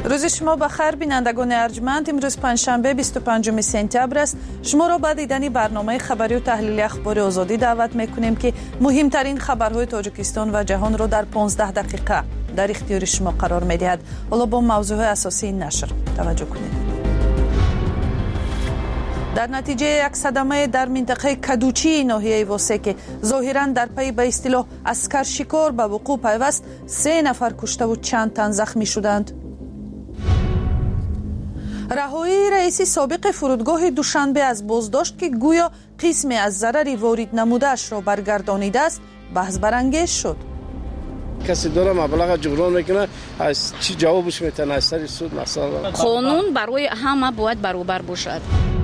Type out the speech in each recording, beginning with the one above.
روز شما بخیر بینندگان ارجمند. امروز پنجشنبه 25 سپتامبر است. شما را به دیدن برنامه خبری و تحلیلی اخبار آزادی دعوت میکنیم که مهمترین خبرهای تاجیکستان و جهان را در 15 دقیقه در اختیار شما قرار میدهد. حالا با موضوع اساسی این نشر توجه کنید. در نتیجه یک صدمه در منطقه کدوچی ناحیه واسه که ظاهراً در پی به اصطلاح عسکر شکار به وقوع پیوست 3 نفر کشته و چند تن زخمی شدند. رهایی رئیس سابق فرودگاه دوشنبه از بازداشت که گویا قسمی از ضرری وارد نموده‌اش را برگردانیده است بحث برانگیز شد. کسی داره مبلغ جبران میکنه از چی جوابش میتونه از سر سود مثلا قانون برای همه باید برابر باشد.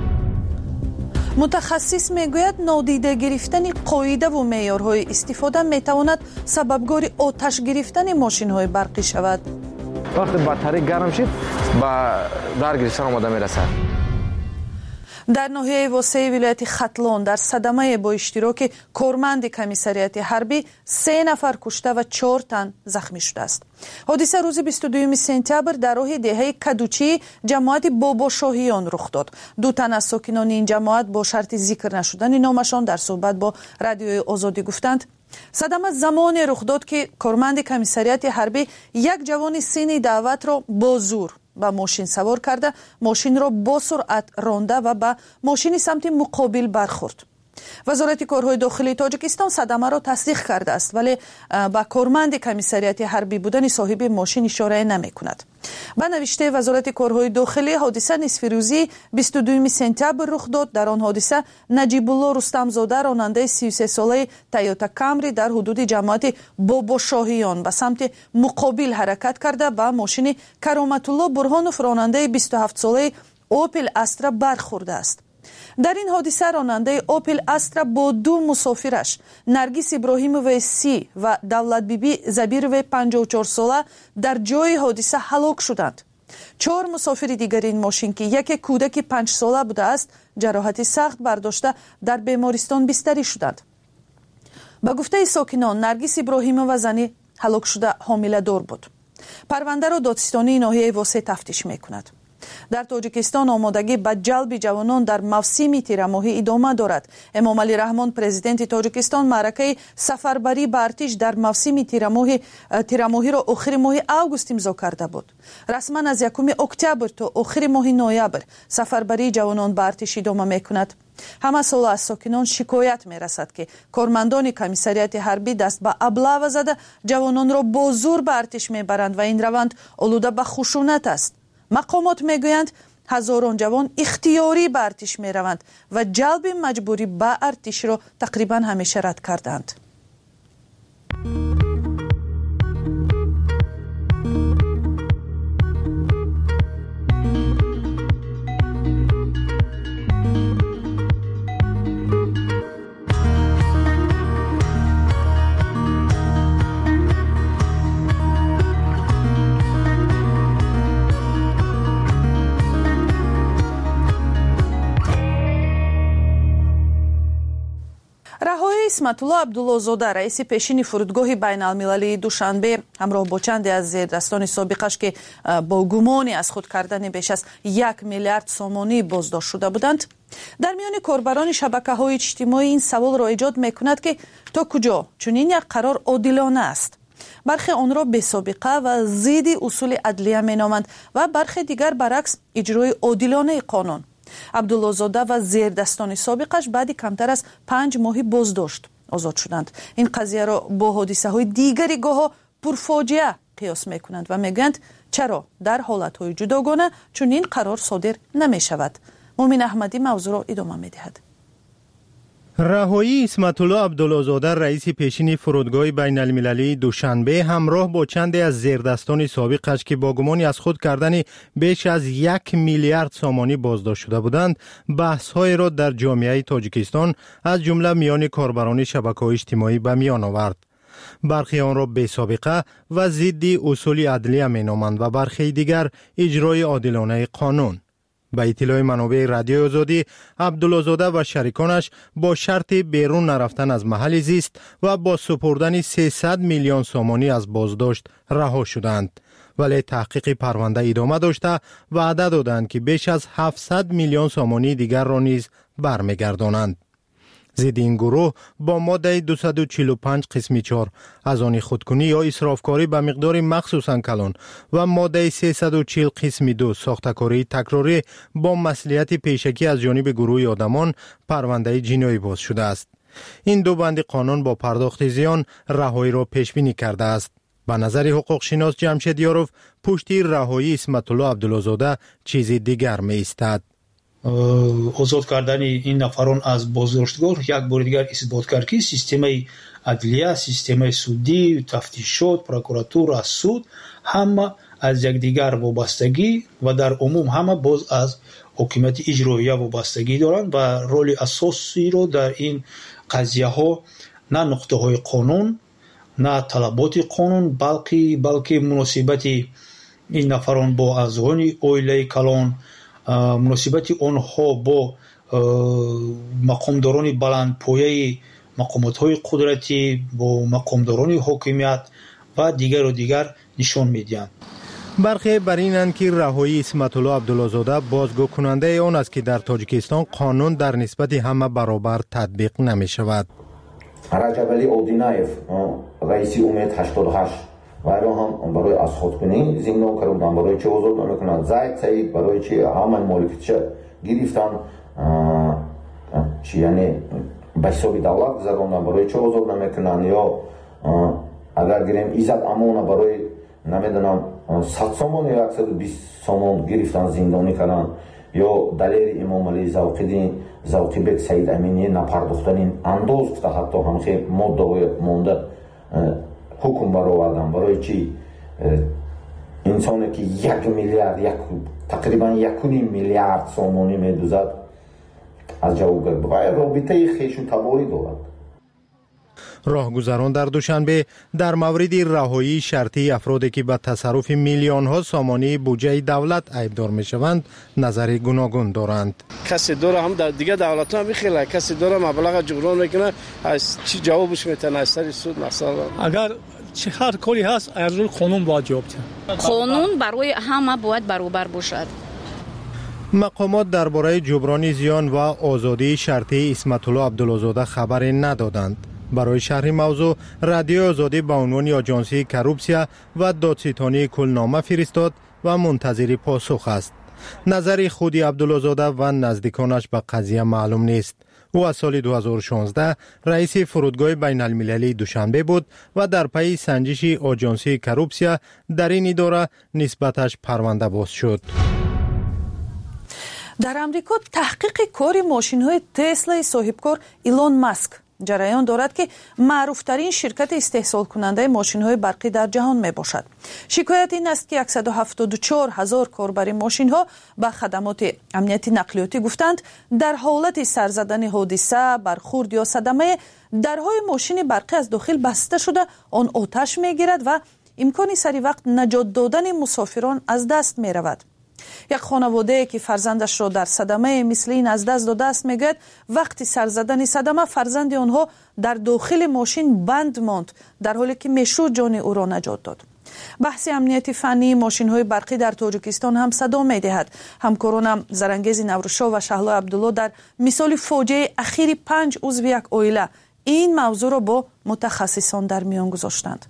متخصص میگوید نادیده گرفتن قاعده و معیارهای استفاده میتواند سببگار آتش گرفتن ماشین‌های برقی شود. وقتی باتری گرم شد با دار گرفتن آماده میرسد. در ناحیه واسه ولایت ختلان در صدمه با اشتراک کارمند کمیسریات حربی 3 نفر کشته و 4 تن زخمی شده است. حادثه روز 22 سپتامبر در راه دهه کدوچی جماعت بابا شاهیان رخ داد. 2 تن از ساکنان این جماعت با شرط ذکر نشدن نامشان در صحبت با رادیوی آزادی گفتند صدمه زمان رخ داد که کارمند کمیسریات حربی یک جوان سنی دعوت را با زور با ماشین سوار کرده ماشین را با سرعت رانده و به ماشین سمت مقابل برخورد. وزارت کارهای داخلی تاجیکستان صدمه را تصدیق کرده است ولی با کارمند کمیسریات حربی بودن صاحب ماشین اشاره نمی کند. به نوشته وزارت کارهای داخلی حادثه نصف روزی 22 سپتامبر رخ داد. در آن حادثه نجیب الله رستم زاده راننده 33 ساله تویوتا کامری در حدود جماعت بابا شاهیان به سمت مقابل حرکت کرده با ماشین کرامت الله برهانوف راننده 27 ساله اوپل استرا برخورده است. در این حادثه راننده اوپل استرا با 2 مسافرش نرگس ابراهیموف سی و دولت بیبی زبیرو 54 ساله در جای حادثه هلاک شدند. 4 مسافر دیگر این ماشین که یک کودک 5 ساله بوده است جراحت سخت برداشته در بیمارستان بستری شدند. به گفته ساکنان نرگس ابراهیموف زنی هلاک شده حامله دار بود. پرونده را دادستانی ناحیه واسه تفتیش میکند. در تاجیکستان آمادگی به جلب جوانان در موسم تیرماهی ادامه دارد. امام علی رحمان پرزیدنت تاجیکستان معرکه سفربری به ارتش در موسم تیرماهی را آخر ماه اوگوست امضا کرده بود. رسما از 1 اکتبر تا آخر ماه نوامبر سفربری جوانان به ارتش ادامه میکند. همه سال از ساکنان شکایت میرسد که کارمندان کمیسریات حربی دست به ابله زده جوانان را با زور به ارتش میبرند و این روند آلوده به خشونت است. مقامات میگویند هزاران جوان اختیاری به ارتش میروند و جلب مجبوری به ارتش را تقریبا همیشه رد کردند. رهایی اسمت الله عبدالله زاده رئیس پیشین فرودگاه بین المللی دوشنبه همراه با چند از زیردستان سابقش که با گمانی از خود کردن بیش از 1 میلیارد سومانی بازداشت شده بودند در میان کاربران شبکه‌های اجتماعی این سوال را ایجاد میکند که تا کجا چنین یک قرار عادلانه است. برخی آن را بی‌سابقه و ضد اصول عدلیه مینامند و برخی دیگر برعکس اجرای عادلانه قانون. عبدالله زاده و زیردستان سابقش بعد کمتر از 5 ماه بازداشت آزاد شدند. این قضیه را با حادثه های دیگری گاه پرفاجعه قیاس میکنند و میگویند چرا در حالت های جداگانه چنین قرار صادر نمی شود. مومن احمدی موضوع را ادامه میدهد. رهایی اسمت الله عبدالله زاده رئیس پیشین فرودگاه بین المللی دوشنبه همراه با چند از زیردستان سابقش که با گمانی از خود کردن بیش از 1 میلیارد سومانی بازداشت شده بودند بحث‌های را در جامعه تاجیکستان از جمله میان کاربران شبکه‌های اجتماعی به میان آورد. برخی آن را بی سابقه و ضد اصول عدلیه مینامند و برخی دیگر اجرای عادلانه قانون. به اطلاع منابع رادیو آزادی، عبدالله زاده و شریکانش با شرط بیرون نرفتن از محل زیست و با سپردن 300 میلیون سومانی از بازداشت رها شدند. ولی تحقیق پرونده ادامه داشته وعده دادند که بیش از 700 میلیون سامانی دیگر را نیز برمیگردانند. ضد این گروه با ماده 245 قسم 4 از آن خودکنی یا اسرافکاری به مقدار مخصوصاً کلان و ماده 340 قسم 2 ساختکاری تکراری با مسئولیت پیشکی از جانب گروه آدمان پرونده جنایی باز شده است. این دو بند قانون با پرداخت زیان رهایی را پیش بینی کرده است. به نظر حقوق شناس جمشید یاروف پشتی رهایی اسمت الله عبدالله‌زاده چیز دیگر می ایستد. آزاد کردن این نفران از بازداشتگاه یک بار دیگر اثبات کرد که سیستم عدلیه، سیستم سودی، تفتیشات، پروکراتور، سود همه از یکدیگر وابستگی و در عموم همه باز از حکومت اجرایی وابستگی دارند و رول اساسی رو در این قضیه ها نه نقطه های قانون نه طلبات قانون بلکه مناسبت این نفران با اعضای عائله کلان، مناسبت آنها با مقامداران بلند پایه مقامات های قدرتی با مقامداران حاکمیت و دیگر نشان میدهند. برخی بر اینند که رهایی اسمت الله عبدالله‌زاده بازگو کننده آن است که در تاجیکستان قانون در نسبت همه برابر تطبیق نمی شود. رجب علی اودینایف رئیس امید 88 وایرو هم برای از خودکنی زندان کردن، برای چه آزاد نمیکنند. زید سعید برای چه همه مالکیتش گرفتن، یعنی به حساب دولت گذراندن، برای چه آزاد نمیکنند. یا اگر گریم ایزد امونه برای نمیدونم 100 سامان یا 120 سامان گرفتن زندانی کردن. یا دلیر امام علی زوقی بک سعید امینی نپرداختن این انداز که حتی همخی ماده مونده حکم برآوردن. برای چی انسانی که 1 میلیارد تقریبا 1.5 میلیارد سامانی میدوزد از جواب و رابطه خیش و تباری دارد. راهگذران در دوشنبه در مورد رهایی شرطی افرادی که به تصرف میلیون ها سامانی بودجه دولت ایبدار می شوند نظر گوناگون دارند. کسی داره هم در دیگه دولت ها میخیله، کسی داره مبلغ جبران میکنه، از چی جوابش میتونه از سر سود مثلا. اگر چه هر کاری هست از روی قانون باید جواب دهد. قانون برای همه باید برابر باشد. مقامات درباره جبران زیان و آزادی شرطی اسمت الله عبدالله‌زاده خبری ندادند. برای شرح موضوع رادیو آزادی به عنوان آژانسی کروپسیا و دادستانی کلنامه فرستاد و منتظر پاسخ است. نظر خودی عبدالله‌زاده و نزدیکانش به قضیه معلوم نیست. او از سال 2016 رئیس فرودگاه بین المللی دوشنبه بود و در پی سنجش آژانسی کروپسیا در این اداره نسبتش پرونده باز شد. در امریکا تحقیق کار ماشین‌های تسلا صاحبکار ایلون ماسک جریان دارد که معروفترین شرکت استحصال کننده ماشین‌های برقی در جهان می باشد. شکایت این است که 174,000 کاربر ماشین‌ها به خدمات امنیتی نقلیاتی گفتند در حالت سر زدن حادثه، برخورد یا صدمه درهای ماشین برقی از داخل بسته شده آن آتش می‌گیرد و امکان سری وقت نجات دادن مسافران از دست می‌رود. یک خانواده که فرزندش را در صدمه مثل این از دست داده است میگوید وقتی سر زدن صدمه فرزند آنها در داخل ماشین بند ماند در حالی که میشد جان او را نجات داد. بحث امنیتی فنی ماشین‌های برقی در تاجیکستان هم صدا می‌دهد. همکارانم زرنگیز نوروشاه و شهلا عبدالله در مثال فاجعه اخیر 5 عضو یک عائله این موضوع را با متخصصان در میان گذاشتند.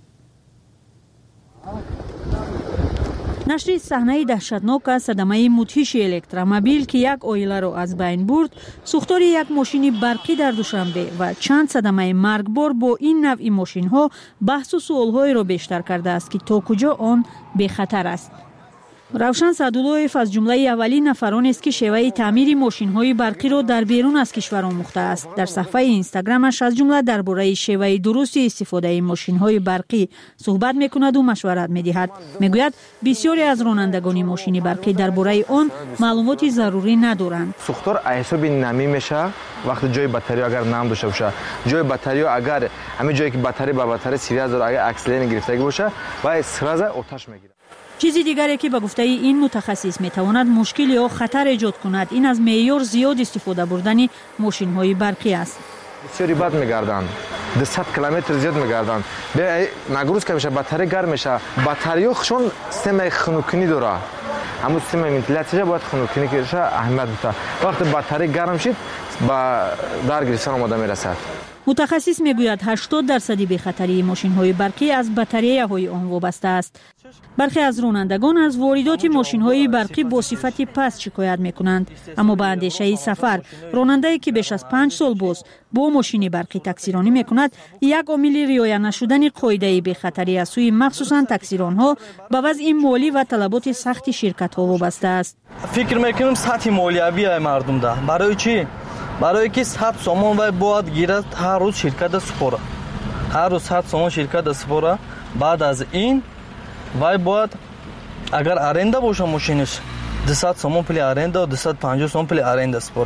نشر صحنه دهشتناک از صدمه مدهش الکترومبیل که یک عائله را از بین برد، سوختار یک ماشین برقی در دوشنبه و چند صدمه مرگبار با این نوع ماشین ها بحث و سوال‌های را بیشتر کرده است که تا کجا آن به خطر است. روشن سعدالله‌اف از جمله اولین نفران است که شیوه تعمیر ماشین‌های برقی را در بیرون از کشور آموخته است. در صفحه اینستاگرامش از جمله درباره شیوه درست استفاده ماشین‌های برقی صحبت می‌کند و مشورت می‌دهد. می‌گوید بسیاری از رانندگان ماشین برقی درباره آن معلومات ضروری ندارند. سوختار حساب نمی میشه وقتی جای باتری اگر نم داشته باشه، جای باتری اگر همین جایی که باتری با باتری سیریز داره اگر اکسلر گرفتگی باشه و سراز آتش می‌گیره. چیزی دیگری که به گفته این متخصص میتواند مشکل یا خطر ایجاد کند این از معیار زیاد استفاده بردن ماشین‌های برقی است. بسیاری بد میگردن 200 کیلومتر زیاد میگردن به نگروز که میشه باتری گرم میشه باتریوشون سیستم خنوکنی داره همون سیستم ونتیلاسیون باید خنوکنی که اهمیت بده وقتی باتری گرم شد با در گرفتن آماده میرسد متخصص میگوید 80% بخطری ماشین‌های برقی از باتری‌های آن وابسته است. برخی از رانندگان از واردات ماشین‌های برقی با صفت پست شکایت می‌کنند، اما با اندیشه سفر راننده‌ای که بیش از 5 سال با ماشین برقی تاکسیرانی می‌کند، یک عامل رعایت نشدن قاعده بخطری از سوی مخصوصاً تاکسیران‌ها به وضع مالی و طلبات سخت شرکت‌ها وابسته است. فکر می‌کنم سطح مالیوی مردم ده. برای چی؟ برای که 100 سومون وای باید گیرد هر روز شرکت سپوره هر روز 100 سومون شرکت سپوره بعد از این وای باید اگر آرنده باشه ماشینش 200 سومون پلی آرنده و 250 سومون پلی آرنده سپوره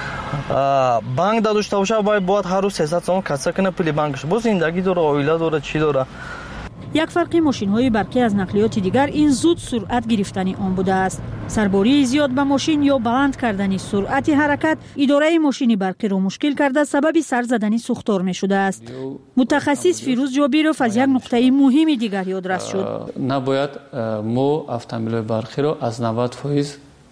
بانک داشته باشه وای باید هر روز 300 سومون کسا کنه پلی بانکش باز زندگی داره اویلا داره چی داره. یک فرق ماشین‌های برقی از نقلیات دیگر این زود سرعت گرفتن آن بوده است. سرباری زیاد به ماشین یا بلند کردن سرعت حرکت اداره ماشین برقی را مشکل کرده سبب سر زدن سوختار می‌شده است. متخصص فیروز جابیروف از یک نقطه مهم دیگر یادرس شد. نباید ما اتومبیل برقی را از 90%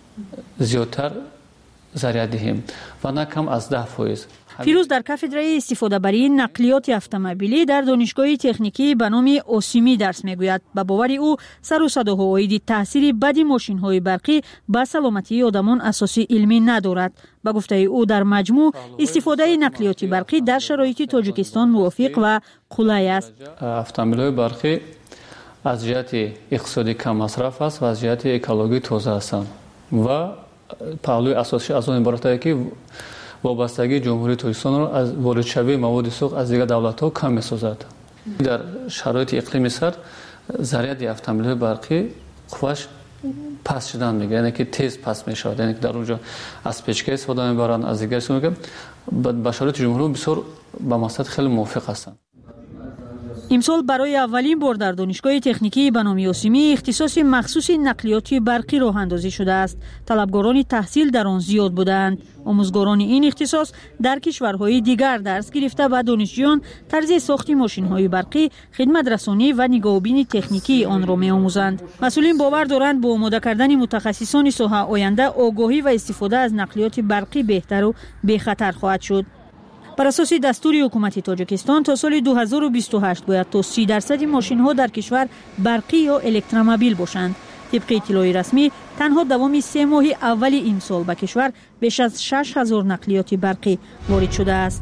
زیادتر ضرر دهیم و نه کم از 10%. فیروز در کافدرای استفاده بری نقلیات اتومبیلی در دانشگاه تکنیکی به نام اوسیمی درس میگوید. به باور او سر و صداها اوید تاثیر بد ماشین‌های برقی به سلامتی آدمان اساسی علمی ندارد. به گفته او در مجموع استفاده نقلیات برقی در شرایط تاجیکستان موافق و قلای است. اتومبیل‌های برقی از جهت اقتصادی کم مصرف است و از جهت اکولوژی تازه هستند و پهلوی اساسی از آن عبارت است که وابستگی جمهوری تاجیکستان را از واردشوی مواد سوخت از دیگر دولت‌ها کم می‌سازد. در شرایط اقلیمی سرد ضرریت اتومبیل‌های برقی قوتش پس شدن میگه، یعنی که تیز پس میشود، یعنی که در اونجا از پیچکه استفاده میبرن از دیگر چیزا میگه با شرایط جمهوری بسیار با مقصد خیلی موافق هستند. امسال برای اولین بار در دانشگاه تکنیکی به نام اوسیمی اختصاص مخصوص نقلیات برقی راه اندازی شده است. طلبگاران تحصیل در آن زیاد بودند. آموزگاران این اختصاص در کشورهای دیگر درس گرفته و دانشجویان طرز ساخت ماشین‌های برقی، خدمت رسانی و نگاهبین تکنیکی آن را می‌آموزند. مسئولین باور دارند با آماده کردن متخصصان ساحه آینده آگاهی و استفاده از نقلیات برقی بهتر و به‌خطر خواهد شد. بر اساس دستور حکومت تاجیکستان تا سال 2028 باید تا 30% ماشین‌ها در کشور برقی یا الکترومبیل باشند. طبق اطلاع رسمی تنها دوام 3 ماه اول این سال به کشور بیش از 6000 نقلیات برقی وارد شده است.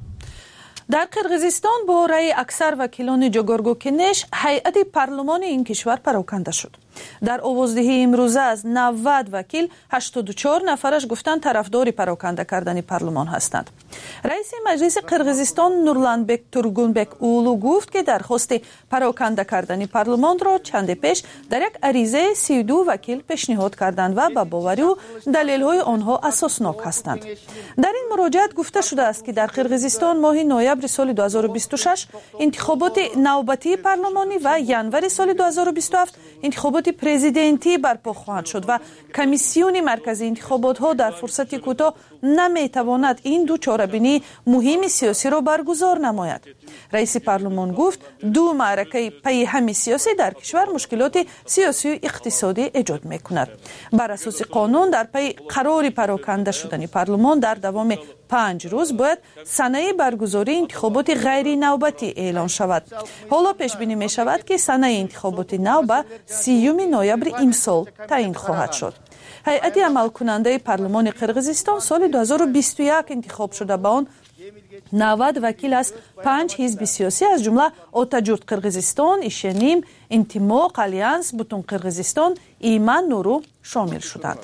در قرقیزستان با رأی اکثر وکیلان جگرگوکنش هیئت پارلمان این کشور پراکنده شد. در آوازدهی امروزه از 90 وکیل 84 نفرش گفتند طرفدار پراکنده کردن پارلمان هستند. رئیس مجلس قرقیزستان نورلانبک تورگونبک اولو گفت که درخواست پراکنده کردن پارلمان را چند پیش در یک عریضه 32 وکیل پیشنهاد کردند و به باور او دلیل‌های آنها اساسناک هستند. در این مراجعت گفته شده است که در قرقیزستان ماه نوامبر سال 2026 انتخابات نوبتی پارلمانی و ژانویه سال 2027 انتخابات پرزیدنتی برپا خواهد شد و کمیسیون مرکزی انتخابات ها در فرصت کوتاه نمیتواند این دو چاره‌بینی مهم سیاسی را برگزار نماید. رئیس پارلمان گفت دو معرکه پی هم سیاسی در کشور مشکلات سیاسی و اقتصادی ایجاد میکند. بر اساس قانون در پی قرار پراکنده شدن پارلمان در دوام 5 روز باید سنه برگزاری انتخابات غیر نوبتی اعلان شود. حالا پیش بینی می شود که سنه انتخابات نو به 30 نوامبر امسال تعیین خواهد شد. هیئت عمل کننده پارلمان قرقیزستان سال 2021 انتخاب شده، با آن 90 وکیل از 5 حزب سیاسی از جمله آتاجورد قرقیزستان، ایشنیم، انتماق، الیانس، بوتون قرقیزستان، ایمن نورو شامل شدند.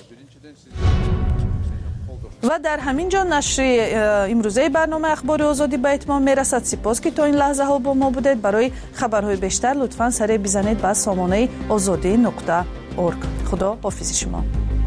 و در همین جا نشر امروزه برنامه اخبار آزادی به اتمام میرسد. سپاس که تا این لحظه ها با ما بودید. برای خبرهای بیشتر لطفاً سر بزنید به سامانه azadi.org. خدا حافظ شما.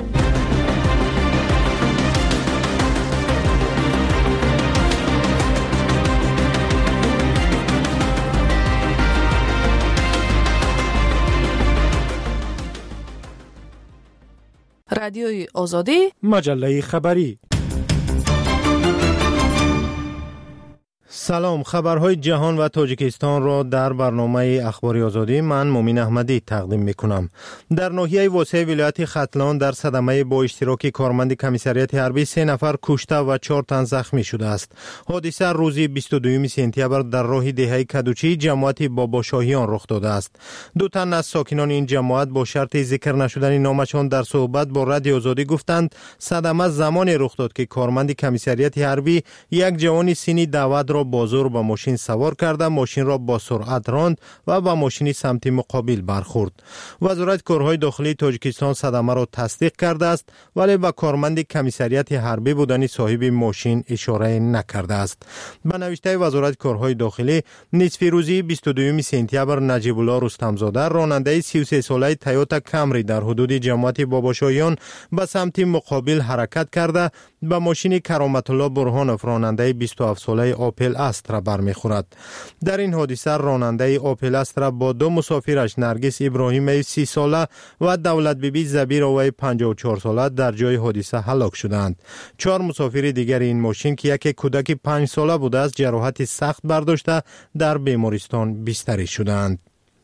رادیوی آزادی، مجله خبری. سلام، خبرهای جهان و تاجیکستان را در برنامه اخباری آزادی من مومین احمدی تقدیم میکنم. در ناحیه وسیع ولایت ختلان در صدمه با اشتراک کارمند کمیسریات حربی 3 نفر کشته و 4 تن زخمی شده است. حادثه روز 22 سپتامبر در راه دهه کدوچی جماعت باباشاهیان رخ داده است. 2 تن از ساکنان این جماعت با شرط ذکر نشدن نامشان در صحبت با رادیو آزادی گفتند صدمه زمانی رخ داد که کارمند کمیسریات حربی یک جوان سینی دعوت را با زور به ماشین سوار کرده، ماشین را با سرعت راند و به ماشین سمت مقابل برخورد. وزارت کارهای داخلی تاجیکستان صدمه را تصدیق کرده است، ولی به کارمند کمیسریات حربی بودن صاحب ماشین اشاره نکرده است. به نوشته وزارت کارهای داخلی، نصف روزی 22 سپتامبر نجیب الله رستمزاده راننده 33 ساله تویوتا کامری در حدود جماعت باباشاهیان به سمت مقابل حرکت کرده به ماشین کرامت الله برهانوف راننده 27 ساله آپل استرا برمیخورد. در این حادثه راننده آپل استرا با 2 مسافرش نرگس ابراهیم 30 ساله و دولت بیبی زبیر اوی 54 ساله در جای حادثه هلاک شدند. 4 مسافر دیگر این ماشین که یک کودک 5 ساله بوده است جراحت سخت برداشته در بیمارستان بستری شدند.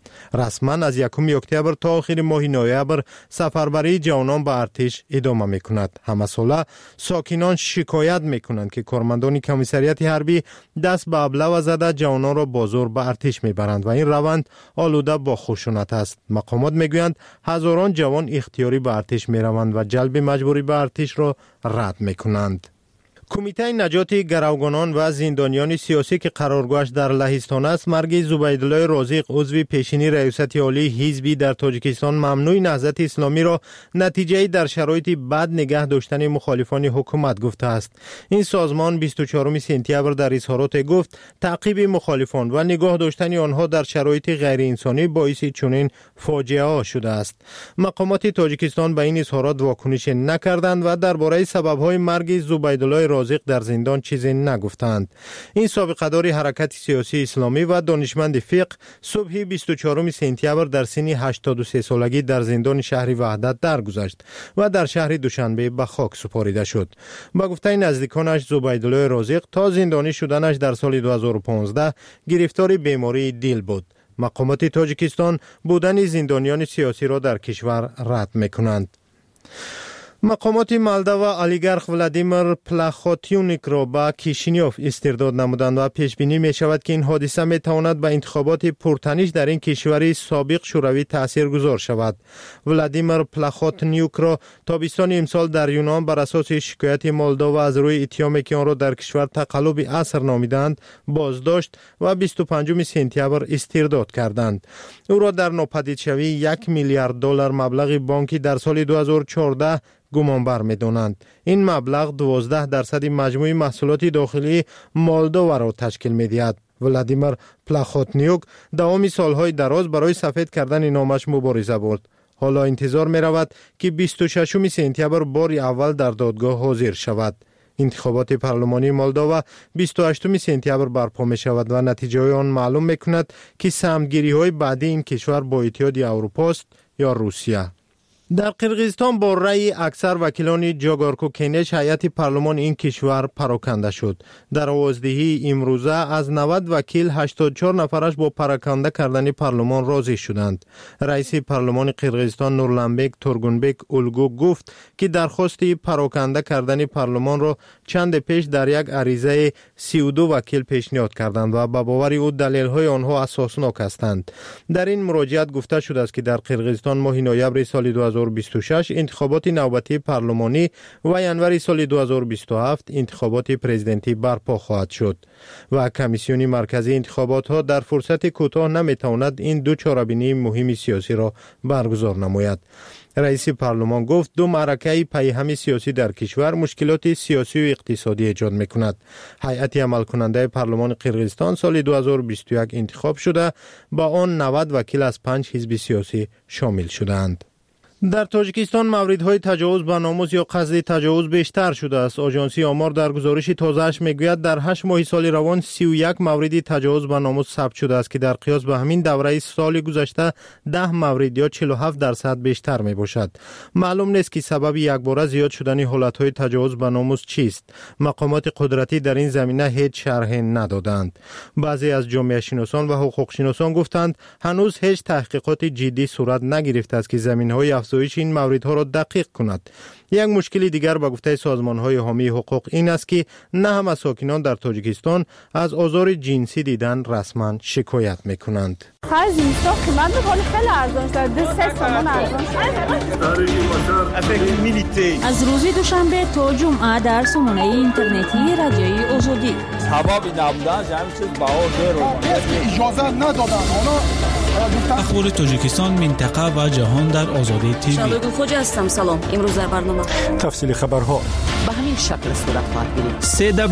رسما از 1 اکتبر تا آخر ماه نوامبر سفربری جوانان به ارتش ادامه میکند. همه ساله ساکنان شکایت میکنند که کارمندان کمیسریات حربی دست به ابله زده جوانان را با زور به ارتش میبرند و این روند آلوده با خشونت است. مقامات میگویند هزاران جوان اختیاری به ارتش میروند و جلب مجبوری به ارتش را رد میکنند. کمیته نجات گروگانان و زندانیان سیاسی که قرارگاهش در لهستان است مرگ زبیدالله رازق عضو پیشینی ریاست عالی حزبی در تاجیکستان ممنوع نهضت اسلامی را نتیجه در شرایط بد نگه داشتن مخالفان حکومت گفته است. این سازمان 24 سپتامبر در اظهارات گفت تعقیب مخالفان و نگاه داشتن آنها در شرایط غیر انسانی باعث چنین فاجعه ها شده است. مقامات تاجیکستان به این اظهارات واکنش نکردند و درباره سبب‌های مرگ زبیدالله رازق در زندان چیزی نگفتند. این سابقه‌دار حرکت سیاسی اسلامی و دانشمند فقه صبح 24 سپتامبر در سن 83 سالگی در زندان شهر وحدت درگذشت و در شهر دوشنبه به خاک سپاریده شد. با گفته نزدیکانش زبیدالله رازق تا زندانی شدنش در سال 2015 گرفتار بیماری دل بود. مقامات تاجیکستان بودن زندانیان سیاسی را در کشور رد می‌کنند. مقامات مالداوا اولیگارخ ولادیمیر پلاخوتیونیک را به کیشینیوف استرداد نمودند و پیش بینی می شود که این حادثه می تواند به انتخابات پرتنش در این کشور سابق شوروی تاثیرگذار شود. ولادیمیر پلاخوتیونیک را تابستان امسال در یونان بر اساس شکایت مالداوا از روی اتهامی که آن را در کشور تقلب عصر نامیدند بازداشت و 25 سپتامبر استرداد کردند. او را در ناپدید شوی 1 میلیارد دلار مبلغ بانکی در سال 2014 گمانبر می‌دانند. این مبلغ 12% مجموع محصولات داخلی مالداوا را تشکیل می‌دهد. ولادیمیر پلاخوتیونیک دوام سالهای دراز برای سفید کردن نامش مبارزه برد. حالا انتظار می‌رود که 26 سپتامبر بار اول در دادگاه حاضر شود. انتخابات پارلمانی مالداوا 28 سپتامبر برپا می شود و نتیجه آن معلوم می‌کند که سهمگیری‌های بعدی این کشور با اتحاد اروپا است یا روسیه. در قرقیزستان با رأی اکثر وکیلان جاگارکو کنش هیئت پارلمان این کشور پراکنده شد. در آوازدهی امروزه از 90 وکیل 84 نفرش با پراکنده کردن پارلمان راضی شدند. رئیس پارلمان قرقیزستان نورلانبک تورگونبک اولگو گفت که درخواست پراکنده کردن پارلمان را چند پیش در یک عریضه 32 وکیل پیشنهاد کردند و به باور او دلیل‌های آنها اساسناک هستند. در این مراجعت گفته شده است که در قرقیزستان ماه نوامبر سال 2026 انتخابات نوبتی پارلمانی و ینوری سال 2027 انتخابات پرزیدنتی برپا خواهد شد و کمیسیون مرکزی انتخابات ها در فرصت کوتاه نمیتواند این دو چاره‌بینی مهم سیاسی را برگزار نماید. رئیس پارلمان گفت 2 معرکه پیهم سیاسی در کشور مشکلات سیاسی و اقتصادی ایجاد میکند. هیئت عمل کننده پارلمان قرقیزستان سال 2021 انتخاب شده، با آن 90 وکیل از 5 حزب سیاسی شامل شدند. در تاجیکستان موردهای تجاوز به ناموس یا قصد تجاوز بیشتر شده است. آژانسی آمار در گزارش تازه‌اش میگوید در 8 ماه سال روان 31 مورد تجاوز به ناموس ثبت شده است که در قیاس به همین دوره سال گذشته 10 مورد یا 47% بیشتر می باشد. معلوم نیست که سبب یکباره زیاد شدن حالتهای تجاوز به ناموس چیست. مقامات قدرتی در این زمینه هیچ شرحی ندادند. بعضی از جامعه شناسان و حقوق شناسان گفتند هنوز هیچ تحقیقات جدی صورت نگرفته است که زمینه‌های افزایش این موردها را دقیق کند. یک مشکل دیگر به گفته سازمان‌های حامی حقوق این است که نه همه ساکنان در تاجیکستان از آزار جنسی دیدن رسما شکایت می‌کنند. خرج اینستا قیمت می‌کنه خیلی ارزان شده 2-3 تومان ارزان شده. از روز دوشنبه تا جمعه در سامانه اینترنتی رادیوی آزادی حبابی نبودن همین چیز باور اجازه ندادن اخبار تاجیکستان منطقه و جهان در آزادی تیوی. شادو خوجا هستم. سلام. امروز در برنامه تفصیل خبرها به همین شکل صورت خواهد گرفت.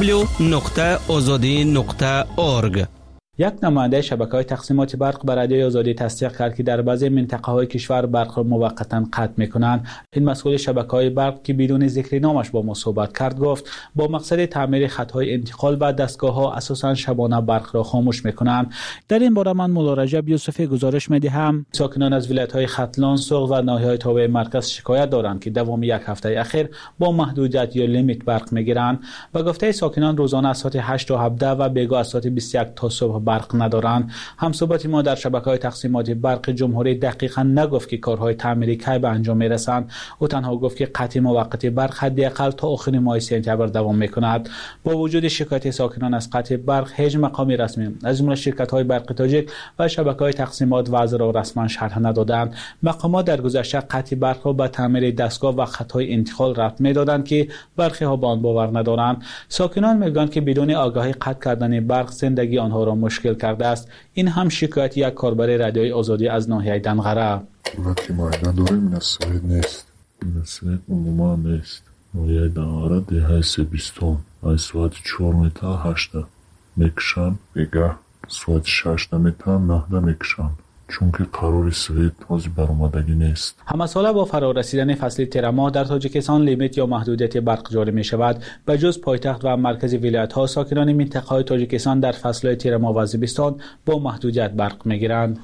www.azadi.org. یک نماینده شبکه‌های تقسیمات برق بر رادیوی آزادی تصدیق کرد که در بعضی منطقه‌های کشور برق را موقتا قطع می‌کنند. این مسئول شبکه‌های برق که بدون ذکر نامش با ما صحبت کرد گفت با مقصد تعمیر خط‌های انتقال و دستگاه‌ها اساساً شبانه برق را خاموش می‌کنند. در این باره من مولا رجب یوسفی گزارش می‌دهم. ساکنان از ولایت‌های ختلان، سوق و ناحیه‌های تابع مرکز شکایت دارند که دوام یک هفته اخیر با محدودیت یا لیمیت برق می‌گیرند و گفته ساکنان روزانه از ساعت 8 تا 17 و بیگاه از ساعت 21 تا صبح برق ندارند. همصحبت ما در شبکه‌های تقسیمات برق جمهوری دقیقاً نگفت که کارهای تعمیری کی به انجام میرسند. او تنها گفت که قطع موقت برق حداقل تا آخر ماه سپتامبر دوام میکند. با وجود شکایت ساکنان از قطع برق، هیچ مقامی رسمی از جمله شرکت‌های برق تاجیک و شبکه‌های تقسیمات وضع را رسما شرح ندادند. مقامات در گذشته قطع برق را به تعمیر دستگاه و خط‌های انتقال ربط می‌دادند که برخی‌ها به آن باور ندارند. ساکنان میگویند که بدون آگاهی قطع کردن برق زندگی آنها را مشکل کرده است. این هم شکایت یک کاربر رادیوی آزادی از ناحیه دنغره. وقتی ما نداریم نسایت نیست. نسایت عموما نیست. ناحیه دنغره دهه 20 از ساعت 4 تا 8 میکشن بگه ساعت 6 تا 9 میکشن. چون که قرار سویت تازه برآمدگی نیست. همه ساله با فرا رسیدن فصل تیر ماه در تاجیکستان لیمیت یا محدودیت برق جاری می شود. به جز پایتخت و مرکز ولایت ها، ساکنان منطقه های تاجیکستان در فصل تیر ماه و زمستان با محدودیت برق می گیرند.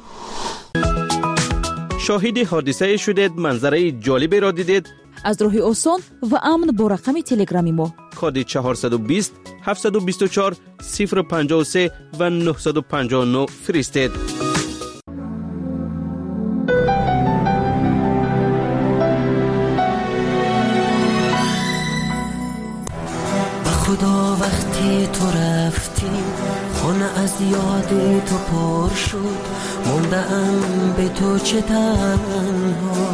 شاهد حادثه شدید، منظره جالبی را دیدید؟ از راه آسان و امن با رقم تلگرامی ما کد 420 724 053 و 959 فرستید. خدا وقتی تو رفتی خانه از یاد تو پر شد، موندم به تو چه تنها،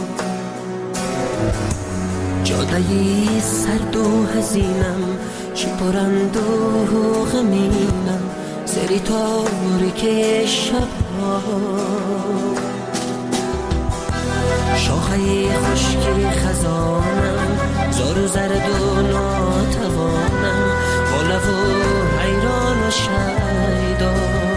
جادهی سرد و حزینم چه پرند و غمینم، سری تاریک شبها، شاخه خشکی خزانم زار و زرد و ناتوانم، با لب و حیران و شیدا،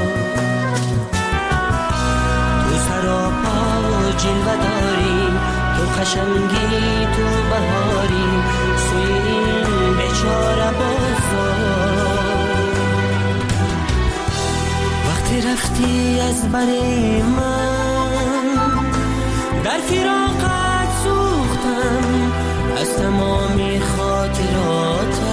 تو سراپا و جلوه داری، تو قشنگی تو بهاری، سوی این بیچاره بازار، وقتی رفتی از بری من در فراقت سوختم، از تمامی خاطراتت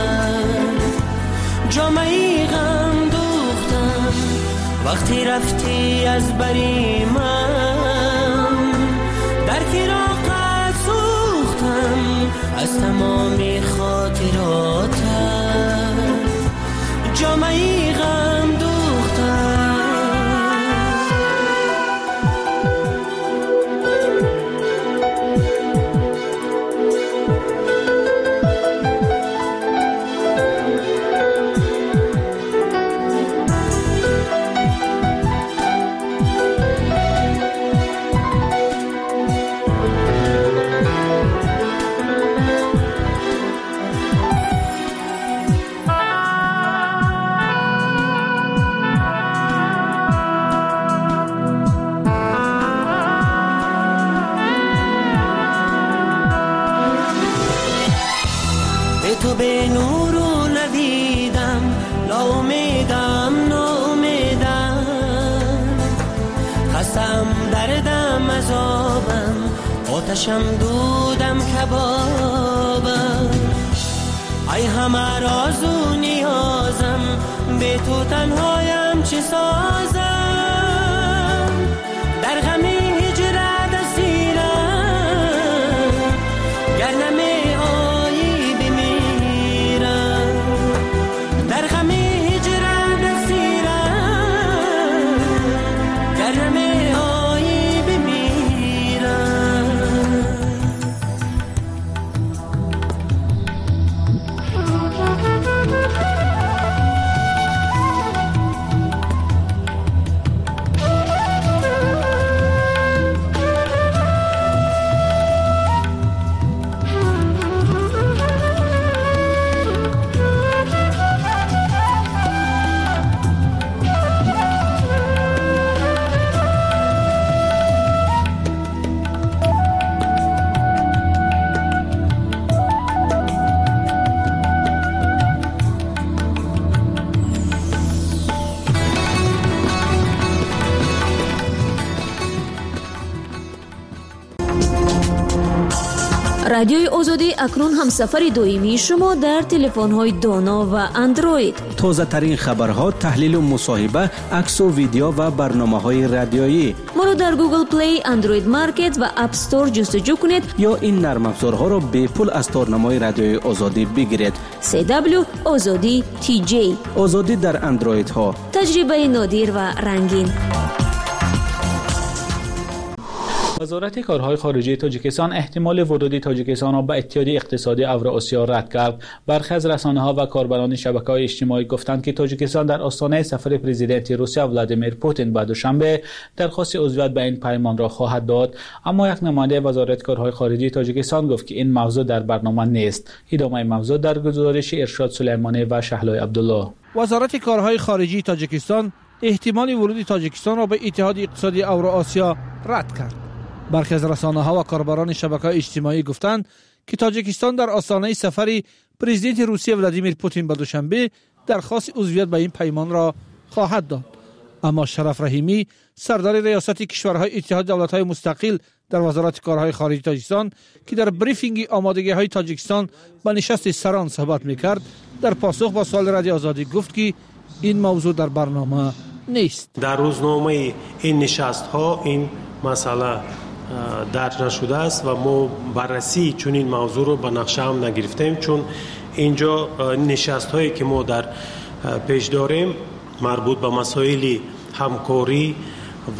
جامعی غم دوختم، وقتی رفتی از بری من در فراقت سوختم، از تمامی خاطراتت جامعی غم دوختم. تو به نور و نویدم، ناامیدم ناامیدم، خستم دردم عذابم، آتشم دودم کبابم، ای همه راز و نیازم، به تو تنهایم چه سازم، در غم هجرت اسیرم، گر نمی آیی بمیرم، در غم هجرت اسیرم، گر نمی آیی بمیرم. رادیوی آزادی اکنون همسفر دائمی شما در تلفن‌های دانا و اندروید. تازه ترین خبرها، تحلیل و مصاحبه، عکس و ویدیو و برنامه‌های رادیویی. ما را در گوگل پلی، اندروید مارکت و اپ استور جستجو کنید یا این نرم افزارها را به پول از تارنمای رادیوی آزادی بگیرید. CW آزادی TJ. آزادی در اندروید ها. تجربه نادر و رنگین. وزارت کارهای خارجه تاجیکستان احتمال ورود تاجیکستان را به اتحادیه اقتصادی اوراسیا رد کرد. برخی از رسانه‌ها و کاربران شبکه‌های اجتماعی گفتند که تاجیکستان در آستانه سفر پرزیدنت روسیه ولادیمیر پوتین به دوشنبه درخواست عضویت به این پیمان را خواهد داد، اما یک نماینده وزارت کارهای خارجه تاجیکستان گفت که این موضوع در برنامه نیست. ادامه موضوع در گزارش ارشاد سلیمانی و شهلای عبدالله. وزارت کارهای خارجه تاجیکستان احتمال ورود تاجیکستان را به اتحادیه اقتصادی اوراسیا رد کرد. برخی از رسانه‌ها و کاربران شبکه‌های اجتماعی گفتند که تاجیکستان در آستانه سفر پرزیدنت روسیه ولادیمیر پوتین به دوشنبه درخواست عضویت به این پیمان را خواهد داد. اما شرف رحیمی، سردار ریاست کشورهای اتحاد دولت‌های مستقل در وزارت کارهای خارجه تاجیکستان که در بریفینگ آمادگی‌های تاجیکستان به نشست سران صحبت می‌کرد، در پاسخ با سوال رادیو آزادی گفت که این موضوع در برنامه نیست. در روزنامه این نشست‌ها این مسئله درج نشده است و ما بررسی چون این موضوع رو به نقشه هم نگرفتیم، چون اینجا نشست هایی که ما در پیش داریم مربوط به مسائل همکاری و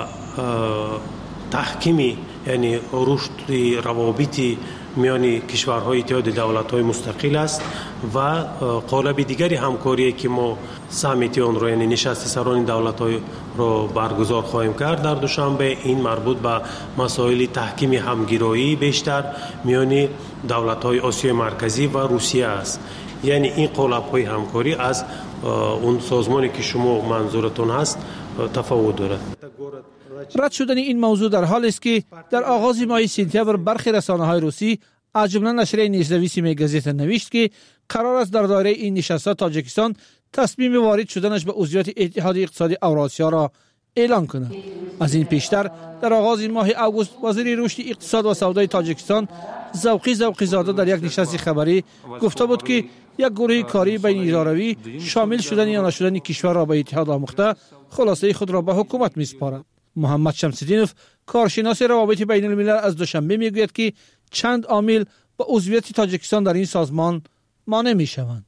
تحکیمی، یعنی رشد روابط میان کشورهای اتحاد دولت‌های مستقل است و قالب دیگری همکاری که ما سامیت اون رو، یعنی نشست سران دولت‌های رو برگزار خواهیم کرد در دوشنبه. این مربوط به مسائل تحکیم همگرایی بیشتر میان دولت‌های آسیای مرکزی و روسیه است. یعنی این قالب‌های همکاری از اون سازمانی که شما منظورتون هست تفاوت دارد. رد شدن این موضوع در حال است که در آغاز ماه سپتامبر برخی رسانه‌های روسی از جمله نشریه نیزنویس میگزیت نوشت که قرار است در دایره این نشست‌ها تاجیکستان تصمیم وارد شدنش به عضویت اتحادیه اقتصادی اوراسیا را اعلان کند. از این پیشتر در آغاز ماه آگوست وزیر رشد اقتصاد و سودای تاجیکستان ذوقی زاده در یک نشست خبری گفته بود که یک گروه کاری بین اداروی شامل شدن یا نشدن کشور را به اتحاد آموخته خلاصه خود را به حکومت می‌سپارد. محمد شمس‌الدینوف، کارشناس روابط بین الملل، از دوشنبه میگوید که چند عامل به عضویت تاجیکستان در این سازمان مانع میشوند.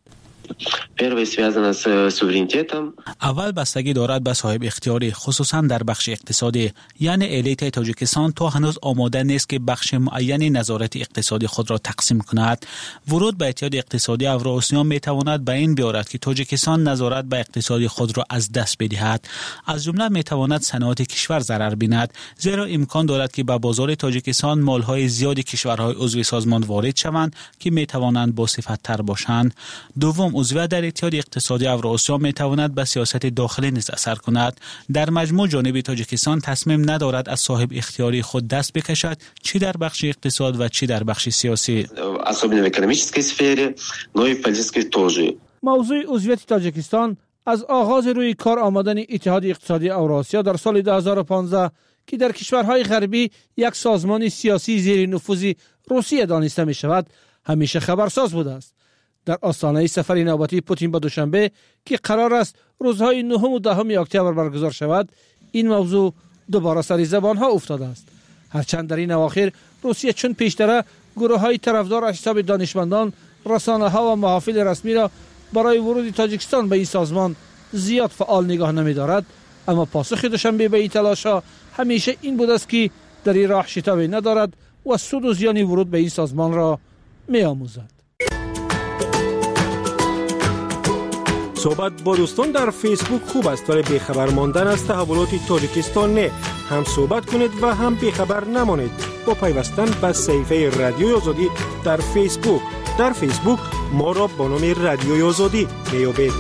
اول بستگی دارد به صاحب اختیاری، خصوصا در بخش اقتصادی، یعنی الیت تاجیکستان تا هنوز آماده نیست که بخش معینی نظارت اقتصادی خود را تقسیم کند. ورود به اتحاد اقتصادی اوراسیا می تواند به این بیارد که تاجیکستان نظارت به اقتصادی خود را از دست بدهد. از جمله می تواند صنعت کشور ضرر بیند، زیرا امکان دارد که به بازار تاجیکستان مالهای زیادی کشورهای عضو سازمان وارد شوند که می توانند با صفت تر باشند. دوم، عضویت در اتحاد اقتصادی اوراسیا می تواند به سیاست داخلی نیز اثر کند. در مجموع جانب تاجیکستان تصمیم ندارد از صاحب اختیاری خود دست بکشد، چی در بخش اقتصاد و چی در بخش سیاسی. особенно в экономической сфере, но и в политической тоже. موضوع عضویت تاجیکستان از آغاز روی کار آمدن اتحاد اقتصادی اوراسیا در سال 2015 که در کشورهای غربی یک سازمان سیاسی زیر نفوذ روسیه دانسته می شود همیشه خبرساز بوده است. در آستانه سفر نوبتی پوتین به دوشنبه که قرار است روزهای 9 و 10 اکتبر برگزار شود، این موضوع دوباره سر زبان ها افتاده است. هرچند در این اواخر روسیه چون پیشتر گروه های طرفدار از حساب دانشمندان، رسانه ها و محافل رسمی را برای ورود تاجیکستان به این سازمان زیاد فعال نگاه نمی دارد، اما پاسخ دوشنبه به این تلاش ها همیشه این بود است که در این راه شتابی ندارد و سود و زیان ورود به این سازمان را می آموزد. صحبت با دوستان در فیسبوک خوب است، ولی بیخبر ماندن از تحولات تاجیکستان نه. هم صحبت کنید و هم بیخبر نمانید با پیوستن به صفحه رادیوی آزادی در فیسبوک. در فیسبوک ما را با نام رادیوی آزادی میابید.